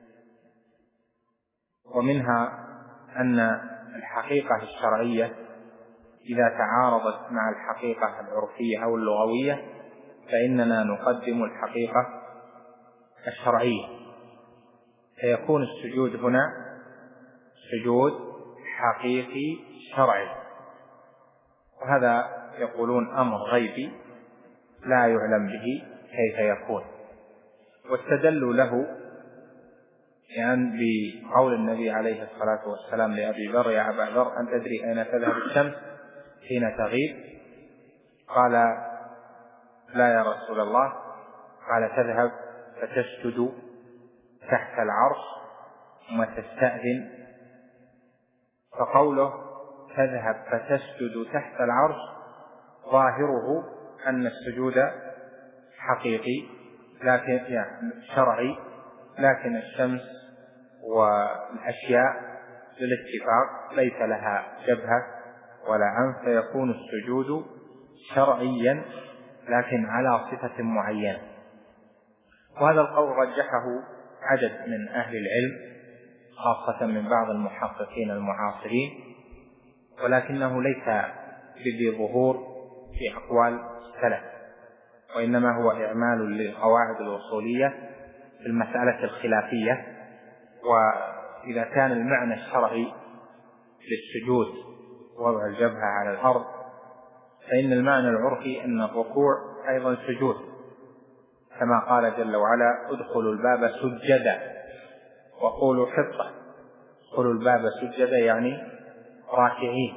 ومنها أن الحقيقة الشرعية إذا تعارضت مع الحقيقة العرفية أو اللغوية فإننا نقدم الحقيقة الشرعية، فيكون السجود هنا سجود حقيقي شرعي، وهذا يقولون أمر غيبي لا يعلم به كيف يكون. واستدلوا له يعني بقول النبي عليه الصلاة والسلام لأبي ذر: يا أبا ذر، أن تدري أين تذهب الشمس حين تغيب؟ قال: لا يا رسول الله. قال: تذهب فتسجد تحت العرش ثم تستأذن. فقوله تذهب فتسجد تحت العرش ظاهره أن السجود حقيقي لكن يعني شرعي، لكن الشمس والأشياء بالاتفاق ليس لها جبهة ولا أنف، فيكون السجود شرعيا لكن على صفة معينة. وهذا القول رجحه عدد من أهل العلم خاصة من بعض المحققين المعاصرين، ولكنه ليس بذي ظهور في أقوال السلف، وإنما هو إعمال للقواعد الأصولية في المسألة الخلافية. وإذا كان المعنى الشرعي للسجود وضع الجبهة على الأرض، فإن المعنى العرفي أن الركوع أيضا سجود، كما قال جل وعلا: ادخلوا الباب سجدا وقولوا حطة. ادخلوا الباب سجدا يعني راكعين،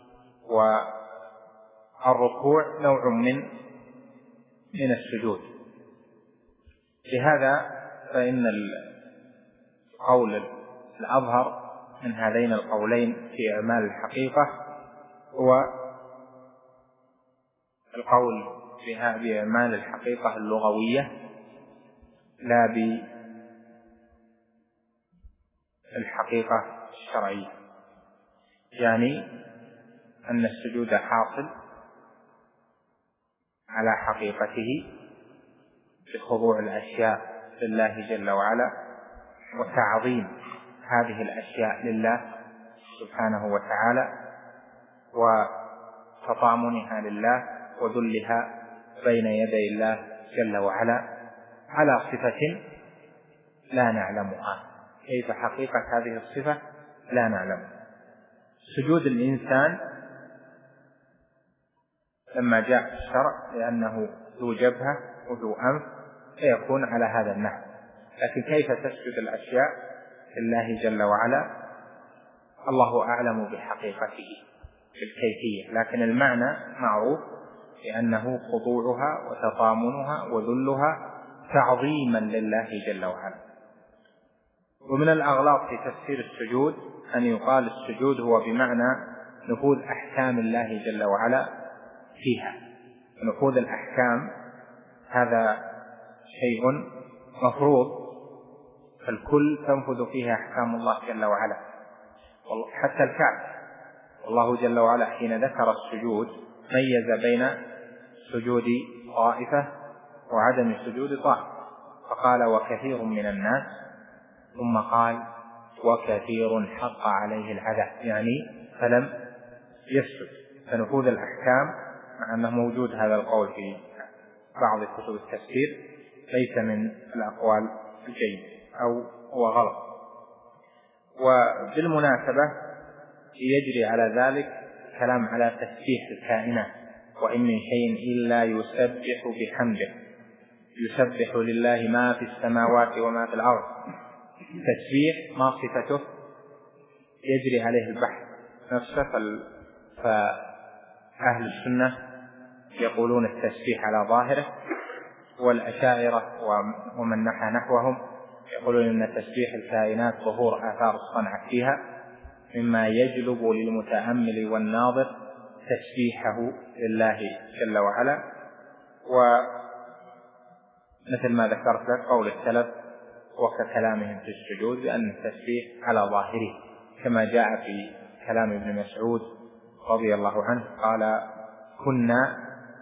والركوع نوع من من السجود. لهذا فإن القول الأظهر من هذين القولين في إعمال الحقيقة هو القول بإعمال الحقيقة اللغوية لا بالحقيقة الشرعية، يعني أن السجود حاصل على حقيقته بخضوع الأشياء لله جل وعلا وتعظيم هذه الأشياء لله سبحانه وتعالى وتضامنها لله وذلها بين يدي الله جل وعلا على صفة لا نعلمها. كيف حقيقة هذه الصفة لا نعلم. سجود الإنسان لما جاء في الشرع لأنه ذو جبهة وذو أنف فيكون على هذا النحو، لكن كيف تسجد الأشياء لله جل وعلا الله أعلم بحقيقته بالكيفية، لكن المعنى معروف لأنه خضوعها وتضامنها وذلها تعظيما لله جل وعلا. ومن الأغلاط في تفسير السجود أن يقال السجود هو بمعنى نفوذ أحكام الله جل وعلا فيها. نفوذ الأحكام هذا شيء مفروض، فالكل تنفذ فيها أحكام الله جل وعلا، حتى الكعبة. والله جل وعلا حين ذكر السجود ميز بين سجود طائفة وعدم سجود طائفة، فقال وكثير من الناس، ثم قال وكثير حق عليه العذاب، يعني فلم يسجد. فنفوذ الأحكام مع أنه موجود هذا القول في بعض كتب التفسير ليس من الأقوال الجيدة أو هو غلط. وبالمناسبة يجري على ذلك كلام على تسبيح الكائنات، وإن من شيء إلا يسبح بحمده، يسبح لله ما في السماوات وما في الأرض. تسبيح ما صفته يجري عليه البحث نفسه، فأهل السنة يقولون التسبيح على ظاهره، والأشاعرة ومن نحى نحوهم يقولون أن تسبيح الكائنات ظهور آثار الصنع فيها مما يجلب للمتأمل والناظر تسبيحه لله جل وعلا. ومثل ما ذكرت لك قول السلف وككلامهم في السجود بأن التسبيح على ظاهره، كما جاء في كلام ابن مسعود رضي الله عنه قال: كنا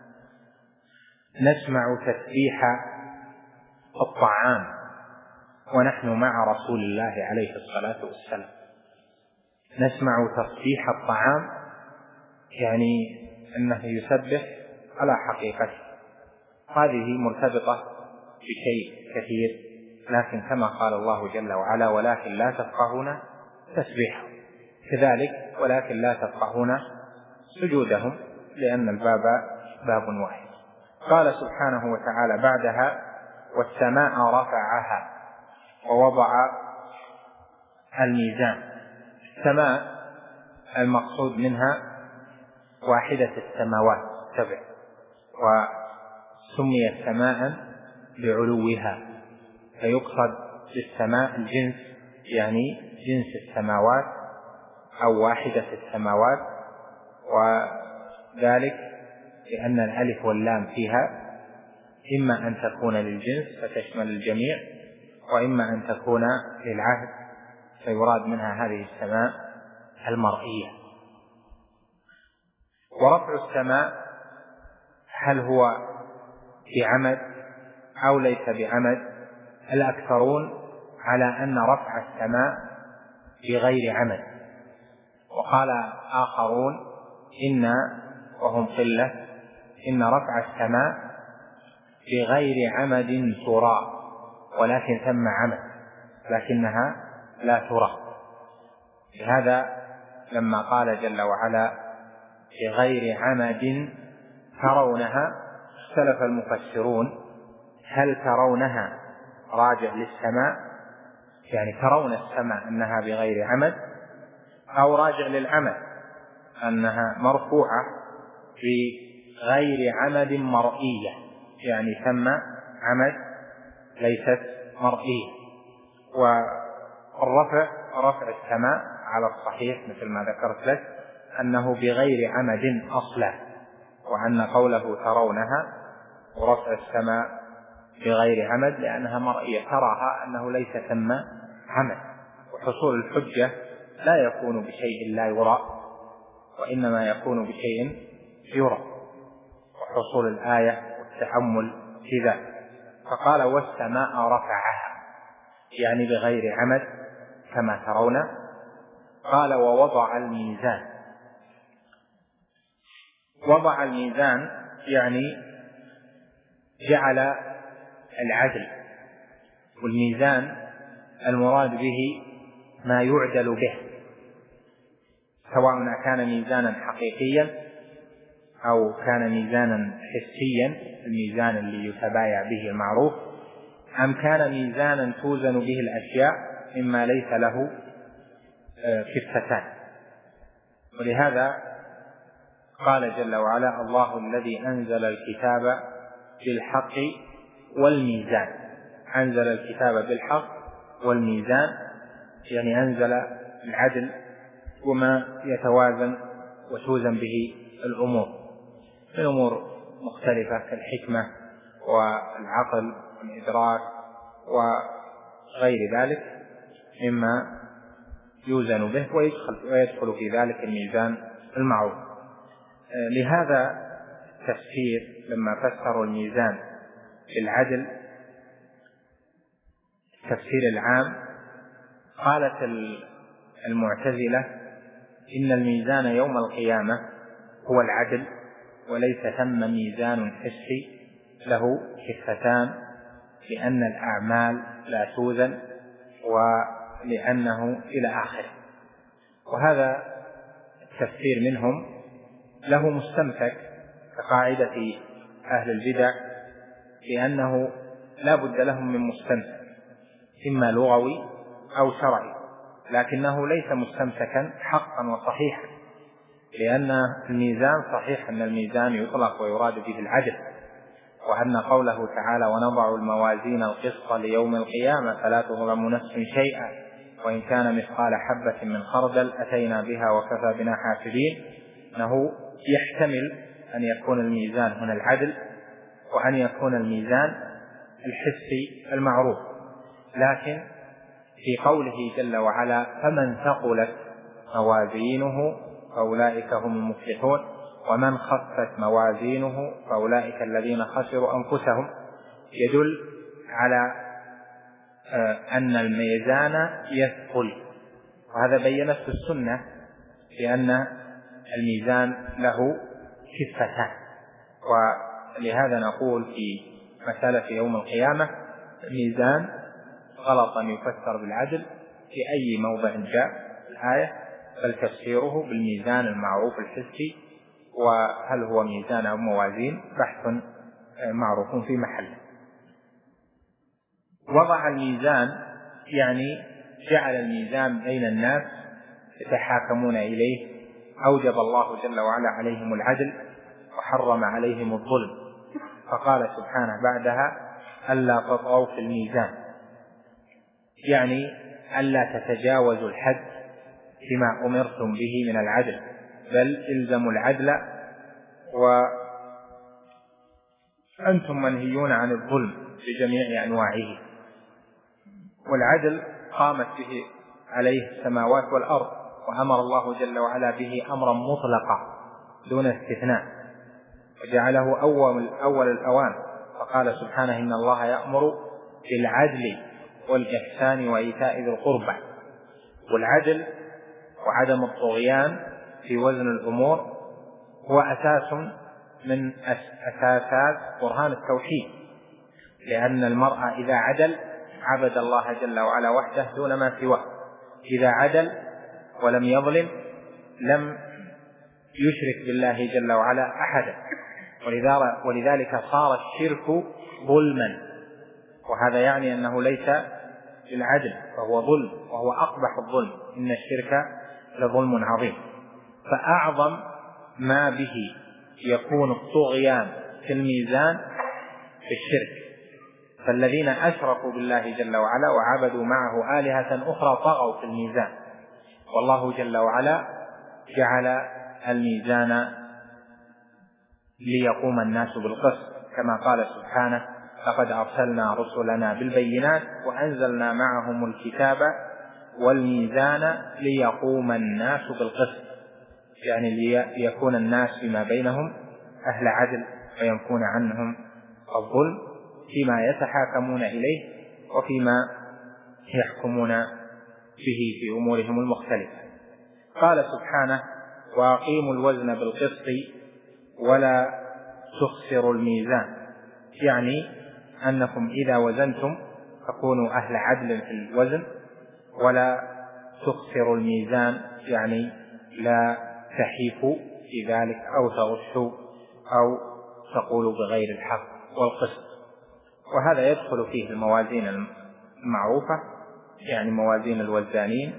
نسمع تسبيح الطعام ونحن مع رسول الله عليه الصلاة والسلام. نسمع تسبيح الطعام يعني أنه يسبح على حقيقته. هذه مرتبطة بشيء كثير، لكن كما قال الله جل وعلا: ولكن لا تفقهون تسبيحهم، كذلك ولكن لا تفقهون سجودهم، لأن الباب باب واحد. قال سبحانه وتعالى بعدها: والسماء رفعها ووضع الميزان. السماء المقصود منها واحدة السماوات سبع، وسميت سماء بعلوها، فيقصد بالسماء الجنس، يعني جنس السماوات أو واحدة السماوات، وذلك لأن الألف واللام فيها إما أن تكون للجنس فتشمل الجميع، وإما أن تكون للعهد فيراد منها هذه السماء المرئية. ورفع السماء هل هو بعمد أو ليس بعمد؟ الأكثرون على أن رفع السماء بغير عمد، وقال آخرون إن وهم قلة إن رفع السماء بغير عمد ترى، ولكن ثم عمد لكنها لا ترى. لهذا لما قال جل وعلا: بغير عمد ترونها، اختلف المفسرون هل ترونها راجع للسماء، يعني ترون السماء أنها بغير عمد، أو راجع للعمد أنها مرفوعة بغير عمد مرئية، يعني ثم عمد ليست مرئية. والرفع رفع السماء على الصحيح مثل ما ذكرت لك أنه بغير عمد أصلا، وأن قوله ترونها ورفع السماء بغير عمد لأنها مرئية، تراها أنه ليس ثم عمد. وحصول الحجة لا يكون بشيء لا يرى، وإنما يكون بشيء يرى، وحصول الآية والتأمل في ذلك. فقال: والسماء رفعها، يعني بغير عمد كما ترون. قال: ووضع الميزان. وضع الميزان يعني جعل العدل، والميزان المراد به ما يعدل به، سواء كان ميزانا حقيقيا أو كان ميزانا حسيا، الميزان اللي يتبايع به المعروف، أم كان ميزانا توزن به الأشياء مما ليس له كفتان. ولهذا قال جل وعلا: الله الذي أنزل الكتاب بالحق والميزان. أنزل الكتاب بالحق والميزان يعني أنزل العدل وما يتوازن وتوزن به الأمور، الأمور مختلفة كالحكمة والعقل والإدراك وغير ذلك مما يوزن به، ويدخل في ذلك الميزان المعروف. لهذا التفسير لما فسروا الميزان بالعدل التفسير العام، قالت المعتزلة إن الميزان يوم القيامة هو العدل، وليس ثم ميزان حسي له كفتان، لأن الأعمال لا توزن ولأنه إلى آخره. وهذا التفسير منهم له مستمسك كقاعدة أهل البدع لأنه لا بد لهم من مستمسك إما لغوي أو شرعي، لكنه ليس مستمسكا حقا وصحيحا، لأن الميزان صحيح أن الميزان يطلق ويراد به العدل، وأن قوله تعالى ونضع الموازين القسط ليوم القيامة فلا تظلم نفس شيئا وإن كان مثقال حبة من خردل أتينا بها وكفى بنا حاسبين، أنه يحتمل أن يكون الميزان هنا العدل وأن يكون الميزان الحسي المعروف. لكن في قوله جل وعلا فمن ثقلت موازينه فأولئك هم المفلحون ومن خفت موازينه فأولئك الذين خسروا أنفسهم، يدل على أن الميزان يثقل، وهذا بينت السنة لأن الميزان له كفتان. ولهذا نقول في مسألة يوم القيامة الميزان غلطا يفسر بالعدل في أي موضع جاء الآية، بل تفسيره بالميزان المعروف الحسي، وهل هو ميزان أو موازين بحث معروف في محله. وضع الميزان يعني جعل الميزان بين الناس يتحاكمون إليه، أوجب الله جل وعلا عليهم العدل وحرم عليهم الظلم، فقال سبحانه بعدها ألا تطغوا في الميزان، يعني ألا تتجاوزوا الحد فيما أمرتم به من العدل، بل إلزموا العدل، وأنتم منهيون عن الظلم بجميع أنواعه. والعدل قامت به عليه السماوات والأرض، وأمر الله جل وعلا به أمرا مطلقا دون استثناء، وجعله أول, أول الأوان، فقال سبحانه إن الله يأمر بالعدل والإحسان وإيتاء ذي القربى. والعدل وعدم الطغيان في وزن الأمور هو أساس من أساسات برهان التوحيد، لأن المرء إذا عدل عبد الله جل وعلا وحده دون ما سواه، إذا عدل ولم يظلم لم يشرك بالله جل وعلا أحدا، ولذلك صار الشرك ظلما، وهذا يعني أنه ليس بالعدل فهو ظلم، وهو أقبح الظلم، إن الشرك لظلم عظيم. فأعظم ما به يكون الطغيان في الميزان في الشرك، فالذين أشركوا بالله جل وعلا وعبدوا معه آلهة أخرى طغوا في الميزان، والله جل وعلا جعل الميزان ليقوم الناس بالقسط، كما قال سبحانه لقد أرسلنا رسلنا بالبينات وأنزلنا معهم الكتاب والميزان ليقوم الناس بالقسط، يعني ليكون الناس فيما بينهم أهل عدل وينفون عنهم الظلم فيما يتحاكمون إليه وفيما يحكمون به في أمورهم المختلفة. قال سبحانه وأقيموا الوزن بالقسط ولا تخسروا الميزان، يعني أنكم إذا وزنتم فكونوا أهل عدل في الوزن ولا تخسروا الميزان، يعني لا تحيفوا في ذلك أو تغشوا أو تقولوا بغير الحق والقسط. وهذا يدخل فيه الموازين المعروفة، يعني موازين الوزانين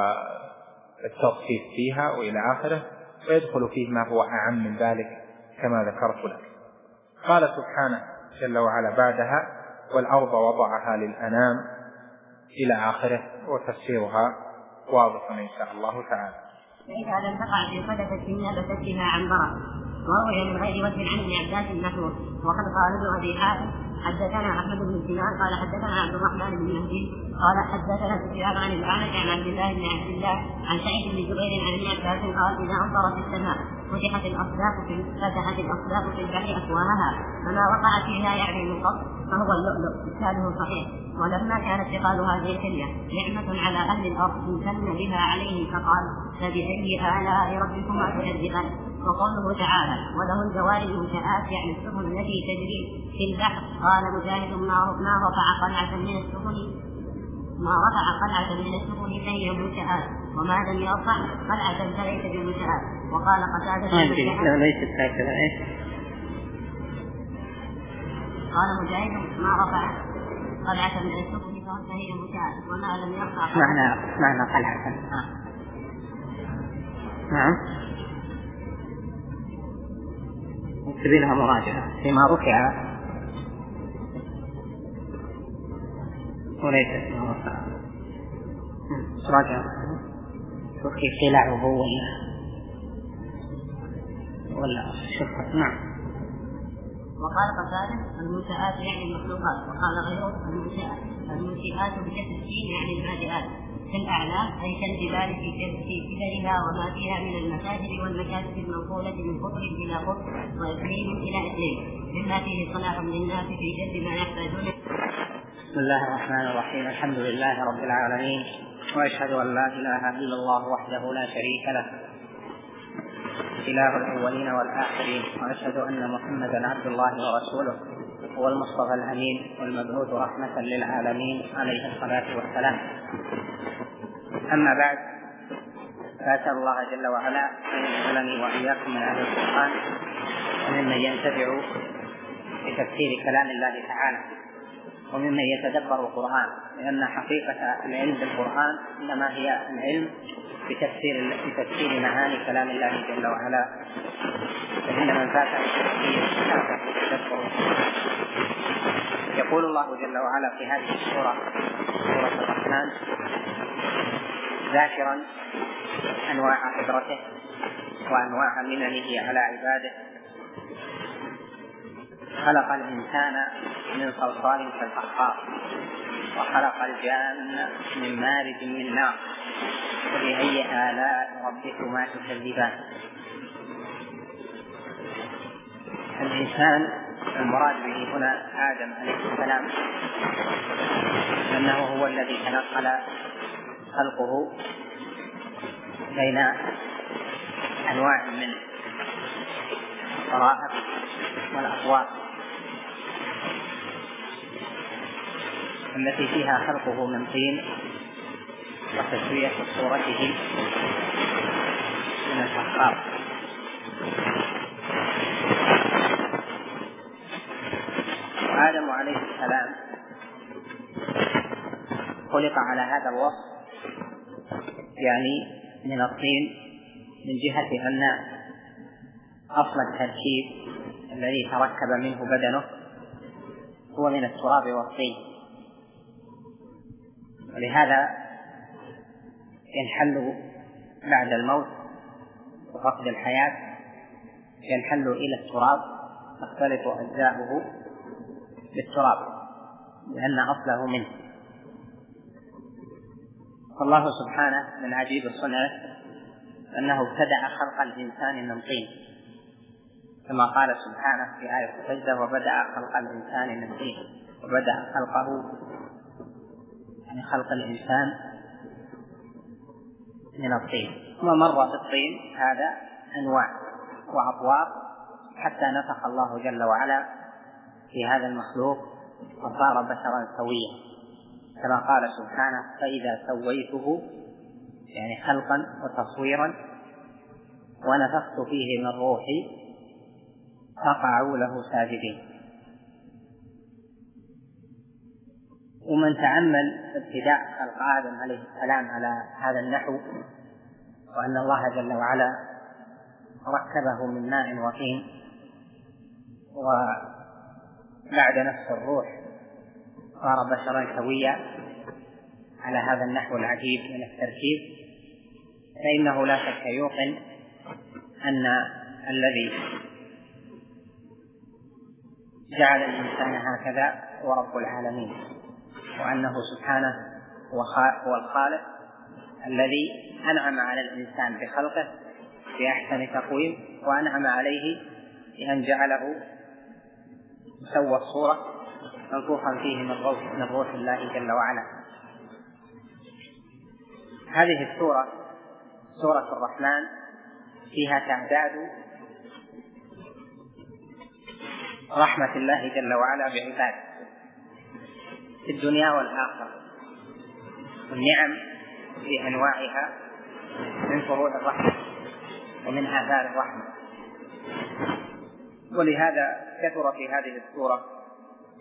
والتطفيف فيها وإلى آخره، ويدخل فيه ما هو أعم من ذلك كما ذكرت لك. قال سبحانه جل وعلا بعدها والأرض وضعها للأنام إلى آخره، وتفسيرها واضح إن شاء الله تعالى. فإذا لم تقع في صدفة نبتت بها عن برد. وروي من غير وجه عن ابن عباس النحو. وقد قال ابن أبي حاتم حدثنا أحمد بن سنان قال حدثنا عبد الرحمن بن مهدي قال حدثنا سفيان عن الأعمش عن عبد الله بن عبد الله عن سعيد بن جبير عن ابن عباس قال إذا أمطرت السماء فتحت الأصداف في فتحت الأصداف في البحر أفواهها فما وقع فيها يعني من قط فهو اللؤلؤ إسناده صحيح. ولما كانت اتخاذ هذه الكلية نعمة على أهل الأرض امتن بها عليه فقال فبأي آلاء ربكما تكذبان. وقوله تعالى وله الجوار المنشآت يعني السفن التي تجري في البحر. قال مجاهد ما رفع قلعة من السفن ما رفع قلعة من السفن فهي منشآت وما لم يرفع قلعة فليس بمنشآت. وقال قتادة لا ليست هكذا. قال مجاهد ما رفع قلعة من السفن فهي مشاة وما لم يرفع معنى معنى قلعة. آه. نعم سبيلها مراجعة فيما رفع وليس فيما رفع راجع شوف كيف خلعه ولا ولا شوف. نعم. وقال قتادة المنشآت يعني المخلوقات، وقال غيره المنشآت المنشآت بكسر الشين يعني البادئات كالأعلام أي كالجبال في كبرها وما فيها من المساجد والمكاتب المنقولة من قطر إلى قطر وإقليم إلى إقليم مما فيه صلاح للناس في جلب ما يحتاجون. بسم الله الرحمن الرحيم. الحمد لله رب العالمين، وأشهد أن لا إله إلا الله وحده لا شريك له إله الأولين والآخرين، وأشهد أن محمدا عبد الله ورسوله هو المصطفى الأمين والمبعوث رحمة للعالمين عليه الصلاة والسلام. أما بعد، فأسأل الله جل وعلا أن يجعلني وإياكم من أهل القرآن وممن ينتفع بتفسير كلام الله تعالى وممن يتدبر القرآن، لأن حقيقة العلم بالقرآن إنما هي العلم بتفسير بتفسير معاني كلام الله جل وعلا، فإن من فات التفسير فات التدبر. يقول الله جل وعلا في هذه السورة سورة الرحمن ذاكرا أنواع قدرته وأنواع مننه على عباده: خلق الإنسان من صلصال كالفخار وخلق الجان من مارج من نار فبأي آلاء ربكما تكذبان. الإنسان المراد به هنا آدم عليه السلام، لأنه هو الذي تنقل خلقه بين أنواع من الطرائف والأطوار التي فيها خلقه من طين وتسوية صورته من الفخار. آدم عليه السلام خلق على هذا الوصف، يعني من الطين، من جهة أن أصل التركيب الذي تركب منه بدنه هو من التراب والطين، ولهذا ينحل بعد الموت وفقد الحياة ينحل إلى التراب تختلط أجزاؤه بالتراب لأن أصله منه. فالله سبحانه من عجيب صنعه أنه ابتدأ خلق الإنسان من طين، كما قال سبحانه في آية السجدة: وبدأ خلق الإنسان من طين، وبدأ خلقه يعني خلق الإنسان من الطين. ومر بالطين هذا أنواع وأطوار حتى نفخ الله جل وعلا في هذا المخلوق وصار بشرا سويا، كما قال سبحانه: فإذا سويته يعني خلقا وتصويرا ونفخت فيه من روحي فقعوا له ساجدين. ومن تأمل ابتداء خلق آدم عليه السلام على هذا النحو، وأن الله جل وعلا ركبه من ماء وطين، وبعد نفس الروح صار بشرا سويا على هذا النحو العجيب من التركيب، فإنه لا شك يوقن أن الذي جعل الإنسان هكذا هو رب العالمين، وأنه سبحانه هو الخالق الذي أنعم على الإنسان بخلقه بأحسن تقويم، وأنعم عليه بأن جعله مسوى الصورة منفوخا فيه من روح, من روح الله جل وعلا. هذه السورة سورة الرحمن فيها تعداد رحمة الله جل وعلا بعباده في الدنيا والآخرة، والنعم بأنواعها من فروع الرحمة ومن آثار الرحمة. ولهذا كثر في هذه السورة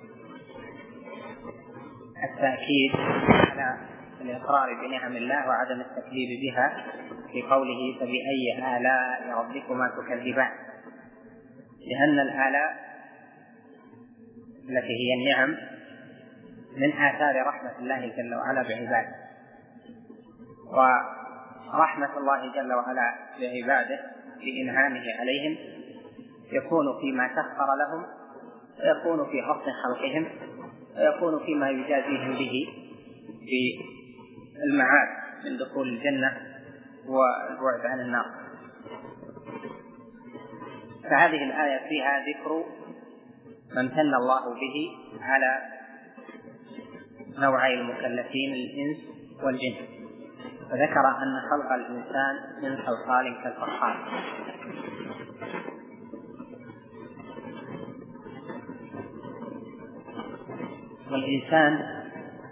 التأكيد على الإقرار بنعم الله وعدم التكذيب بها في قوله فبأي آلاء ربكما تكذبان، لأن الآلاء التي هي النعم من آثار رحمة الله جل وعلا بعباده، ورحمة الله جل وعلا بعباده بإنعامه عليهم يكون فيما سخر لهم، ويكون في حسن خلقهم، ويكون فيما يجازيهم به في المعاد من دخول الجنة والبعد عن النار. فهذه الآية فيها ذكر من امتن الله به على نوعي المكلفين الإنس والجن، فذكر أن خلق الإنسان من صلصال كالفخار، والإنسان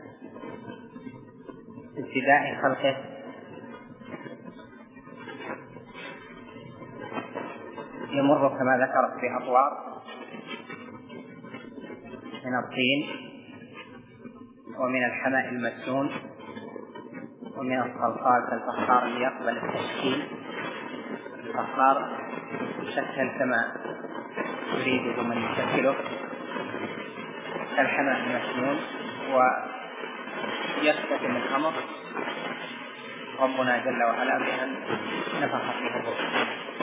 ابتداء خلقه يمر كما ذكرت بأطوار من الطين ومن الحماء المسنون ومن الصلصال كالفخار اللي يقبل التشكيل. الفخار يشكل كما يريده من يشكله، كالحماء المسنون، ويختتم الأمر ربنا جل وعلا بأن نفخ فيه الروح.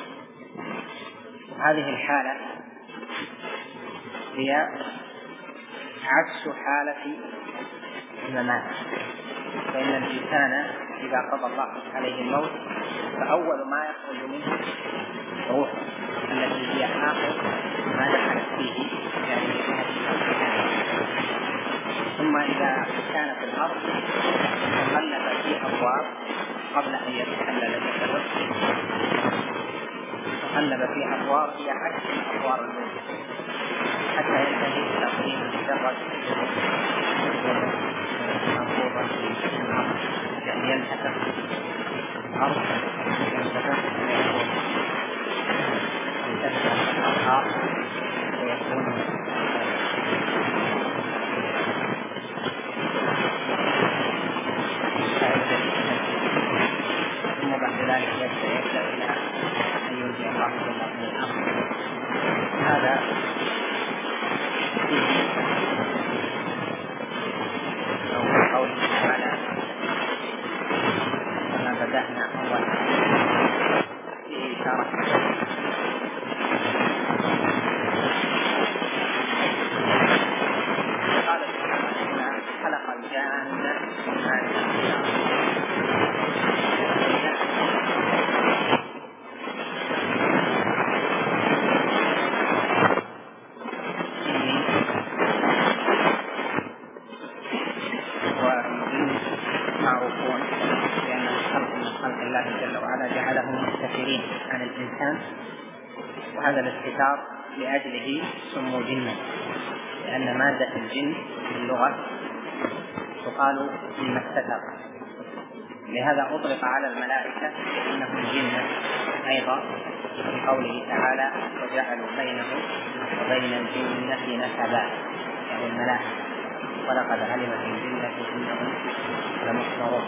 هذه الحالة هي عكس حالة الممات، فإن الإنسان إذا قضى الله عليه الموت فأول ما يخرج منه روح التي هي آخر ما دخلت فيه، يعني ثم إذا كان في الأرض تخلف في أبواب قبل أن يتحلل جسده، تخلف في أبواب هي عكس الأبواب الموجودة حتى ينتهي إلى قيم مجرد منقوضة في الأرض، يعني ينتفع الأرض ينتفع ينتفع الأرض ويكون ثم بعد ذلك يبدأ إلى أن ينزل الله جل وعلا من الأرض. هذا أو قوله تعالى كما بدأنا أول فيه إشارة قال تعالى خلق الجان من مارج من نار. معروفون لأن الخلق من خلق الله جل وعلا جعلهم مستترين عن الإنسان، وهذا الاستتار لأجله سموا جنا، لأن مادة الجن في اللغة تقال مما استتر، لهذا أطلق على الملائكة أنهم جنة أيضا في قوله تعالى وجعلوا بينه وبين الجنة نسبا، يعني الملائكة ولقد علمت الجنة إنهم لمحضرون.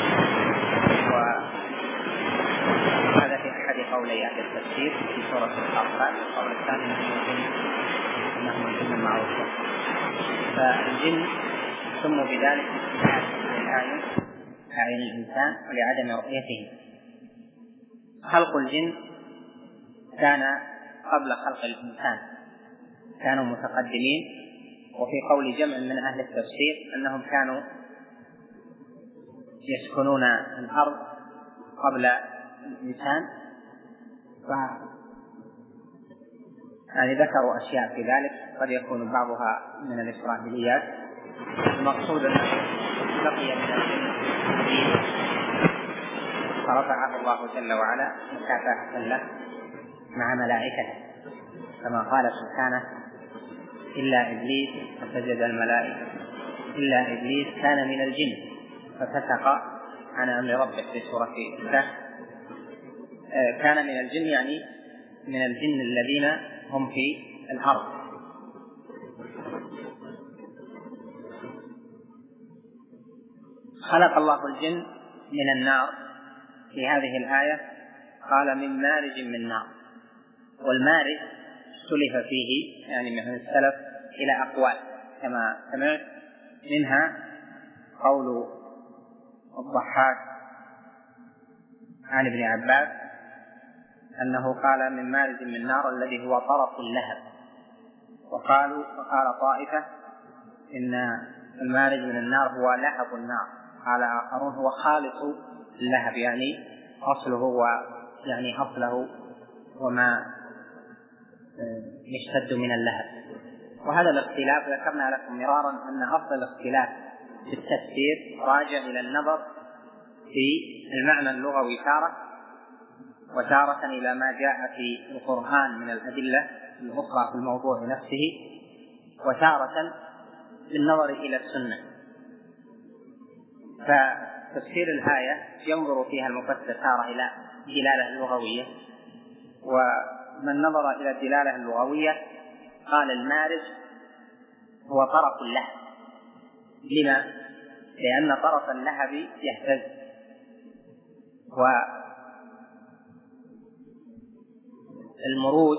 وهذا في أحد قولي أهل التفسير في سورة الأنفال، القول الثاني أنهم الجن المعروفون. فالجن سموا بذلك للأعين أعين الإنسان ولعدم رؤيته. خلق الجن كان قبل خلق الإنسان، كانوا متقدمين، وفي قول جمع من أهل التفسير أنهم كانوا يسكنون الأرض قبل الإنسان، ف يعني ذكروا أشياء في ذلك قد يكون بعضها من الإسرائيليات. المقصود أنه بقي من الجن فرفعه الله جل وعلا مكافأة له مع ملائكته، كما قال سبحانه إلا إبليس فسجد الملائكة إلا إبليس كان من الجن ففسق عن أمر ربه في سورة الكهف. كان من الجن يعني من الجن الذين هم في الأرض. خلق الله الجن من النار في هذه الآية قال من مارج من نار، والمارج اختلف فيه يعني من السلف إلى أقوال كما سمعت، منها قول الضحاك عن ابن عباس أنه قال من مارج من نار الذي هو طرف اللهب، وقالوا وقال طائفة إن المارج من النار هو لهب النار، قال آخرون هو خالص اللهب يعني أصله ويعني أصله وما يشتد من اللهب. وهذا الاختلاف ذكرنا لكم مرارا أن أصل الاختلاف في التفسير راجع إلى النظر في المعنى اللغوي تارة، وتارة إلى ما جاء في القرآن من الأدلة الأخرى في الموضوع نفسه، وتارة بالنظر إلى السنة. فتفسير الآية ينظر فيها المفسر تارة إلى الدلالة اللغوية، ومن نظر إلى الدلالة اللغوية قال المارج هو طرف اللهب. لما؟ لأن طرف اللهب يهتز، والمروج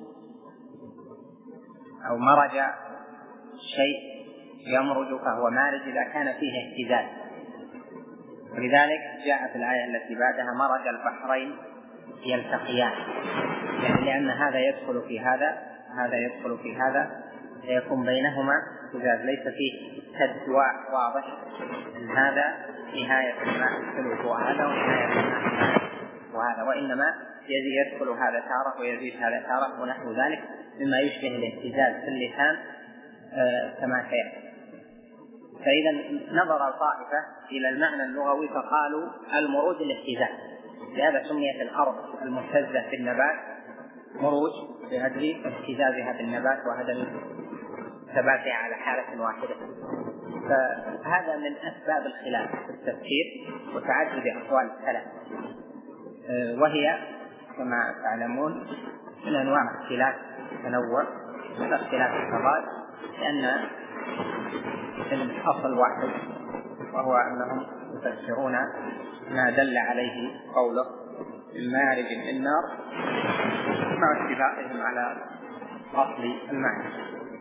أو مرج الشيء يمرج فهو مارج إذا كان فيه اهتزاز، ولذلك جاءت الآية التي بعدها مرج البحرين يلتقيان، يعني لأن هذا يدخل في هذا هذا يدخل في هذا فيكون بينهما اهتزاز، ليس فيه سد واضح ان هذا نهاية الماء يدخل وهذا ونهاية الماء وهذا، وإنما يدخل هذا تارة ويزيد هذا تارة ونحو ذلك مما يشبه الاهتزاز في اللسان آه كما سيأتي. فإذا نظر الطائفة إلى المعنى اللغوي فقالوا المروج الاهتزاز، لهذا سميت الأرض المهتزة في النبات مروج لأجل اهتزازها بالنبات وعدم ثباتها على حالة واحدة. فهذا من أسباب الخلاف في التفسير وتعدد أقوال السلف، وهي كما تعلمون من أنواع اختلاف تنوع واختلاف التضاد، لأن الأصل واحد وهو أنهم يفسرون ما دل عليه قوله من مارج من النار مع اتفاقهم على أصل المعنى.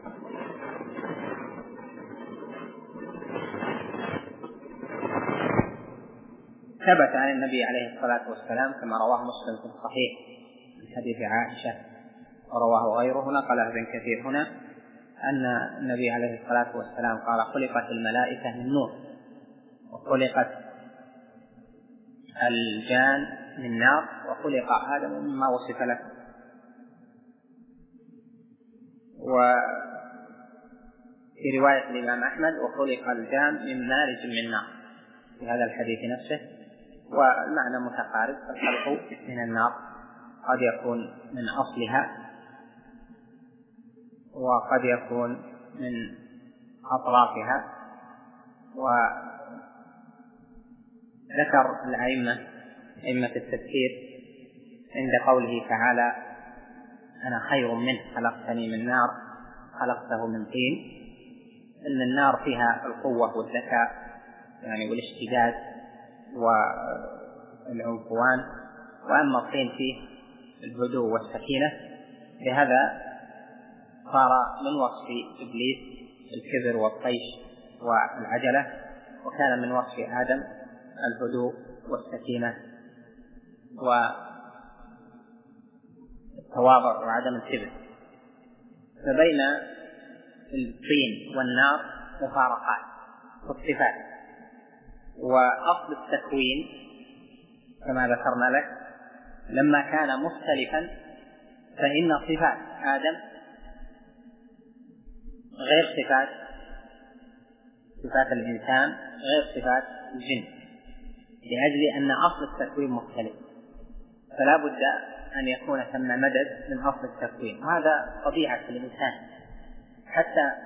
ثبت عن النبي عليه الصلاة والسلام كما رواه مسلم في الصحيح من حديث عائشة ورواه غيره نقله ابن كثير هنا أن النبي عليه الصلاة والسلام قال خلقت الملائكة من نور وخلقت الجان من نار وخلق آدم مما وصف له. وفي رواية الإمام أحمد وخلق الجان من مارج من نار في هذا الحديث نفسه، والمعنى متقارب، الخلق من النار قد يكون من أصلها وقد يكون من أطرافها. وذكر الأئمة أئمة التفسير عند قوله تعالى أنا خير منه خلقتني من نار خلقته من طين، أن النار فيها القوة والذكاء يعني والاشتداد والعنفوان، وأما الطين فيه الهدوء والسكينة. لهذا صار من وصف إبليس الكبر والطيش والعجلة، وكان من وصف آدم الهدوء والسكينة والتواضع وعدم الكبر. فبين الطين والنار مفارقات في الصفات، وأصل التكوين كما ذكرنا لك لما كان مختلفا فإن صفات آدم غير صفات صفات الإنسان غير صفات الجن، لأجل أن أصل التكوين مختلف، فلا بد أن يكون ثم مدد من أصل التكوين، وهذا طبيعة الإنسان. حتى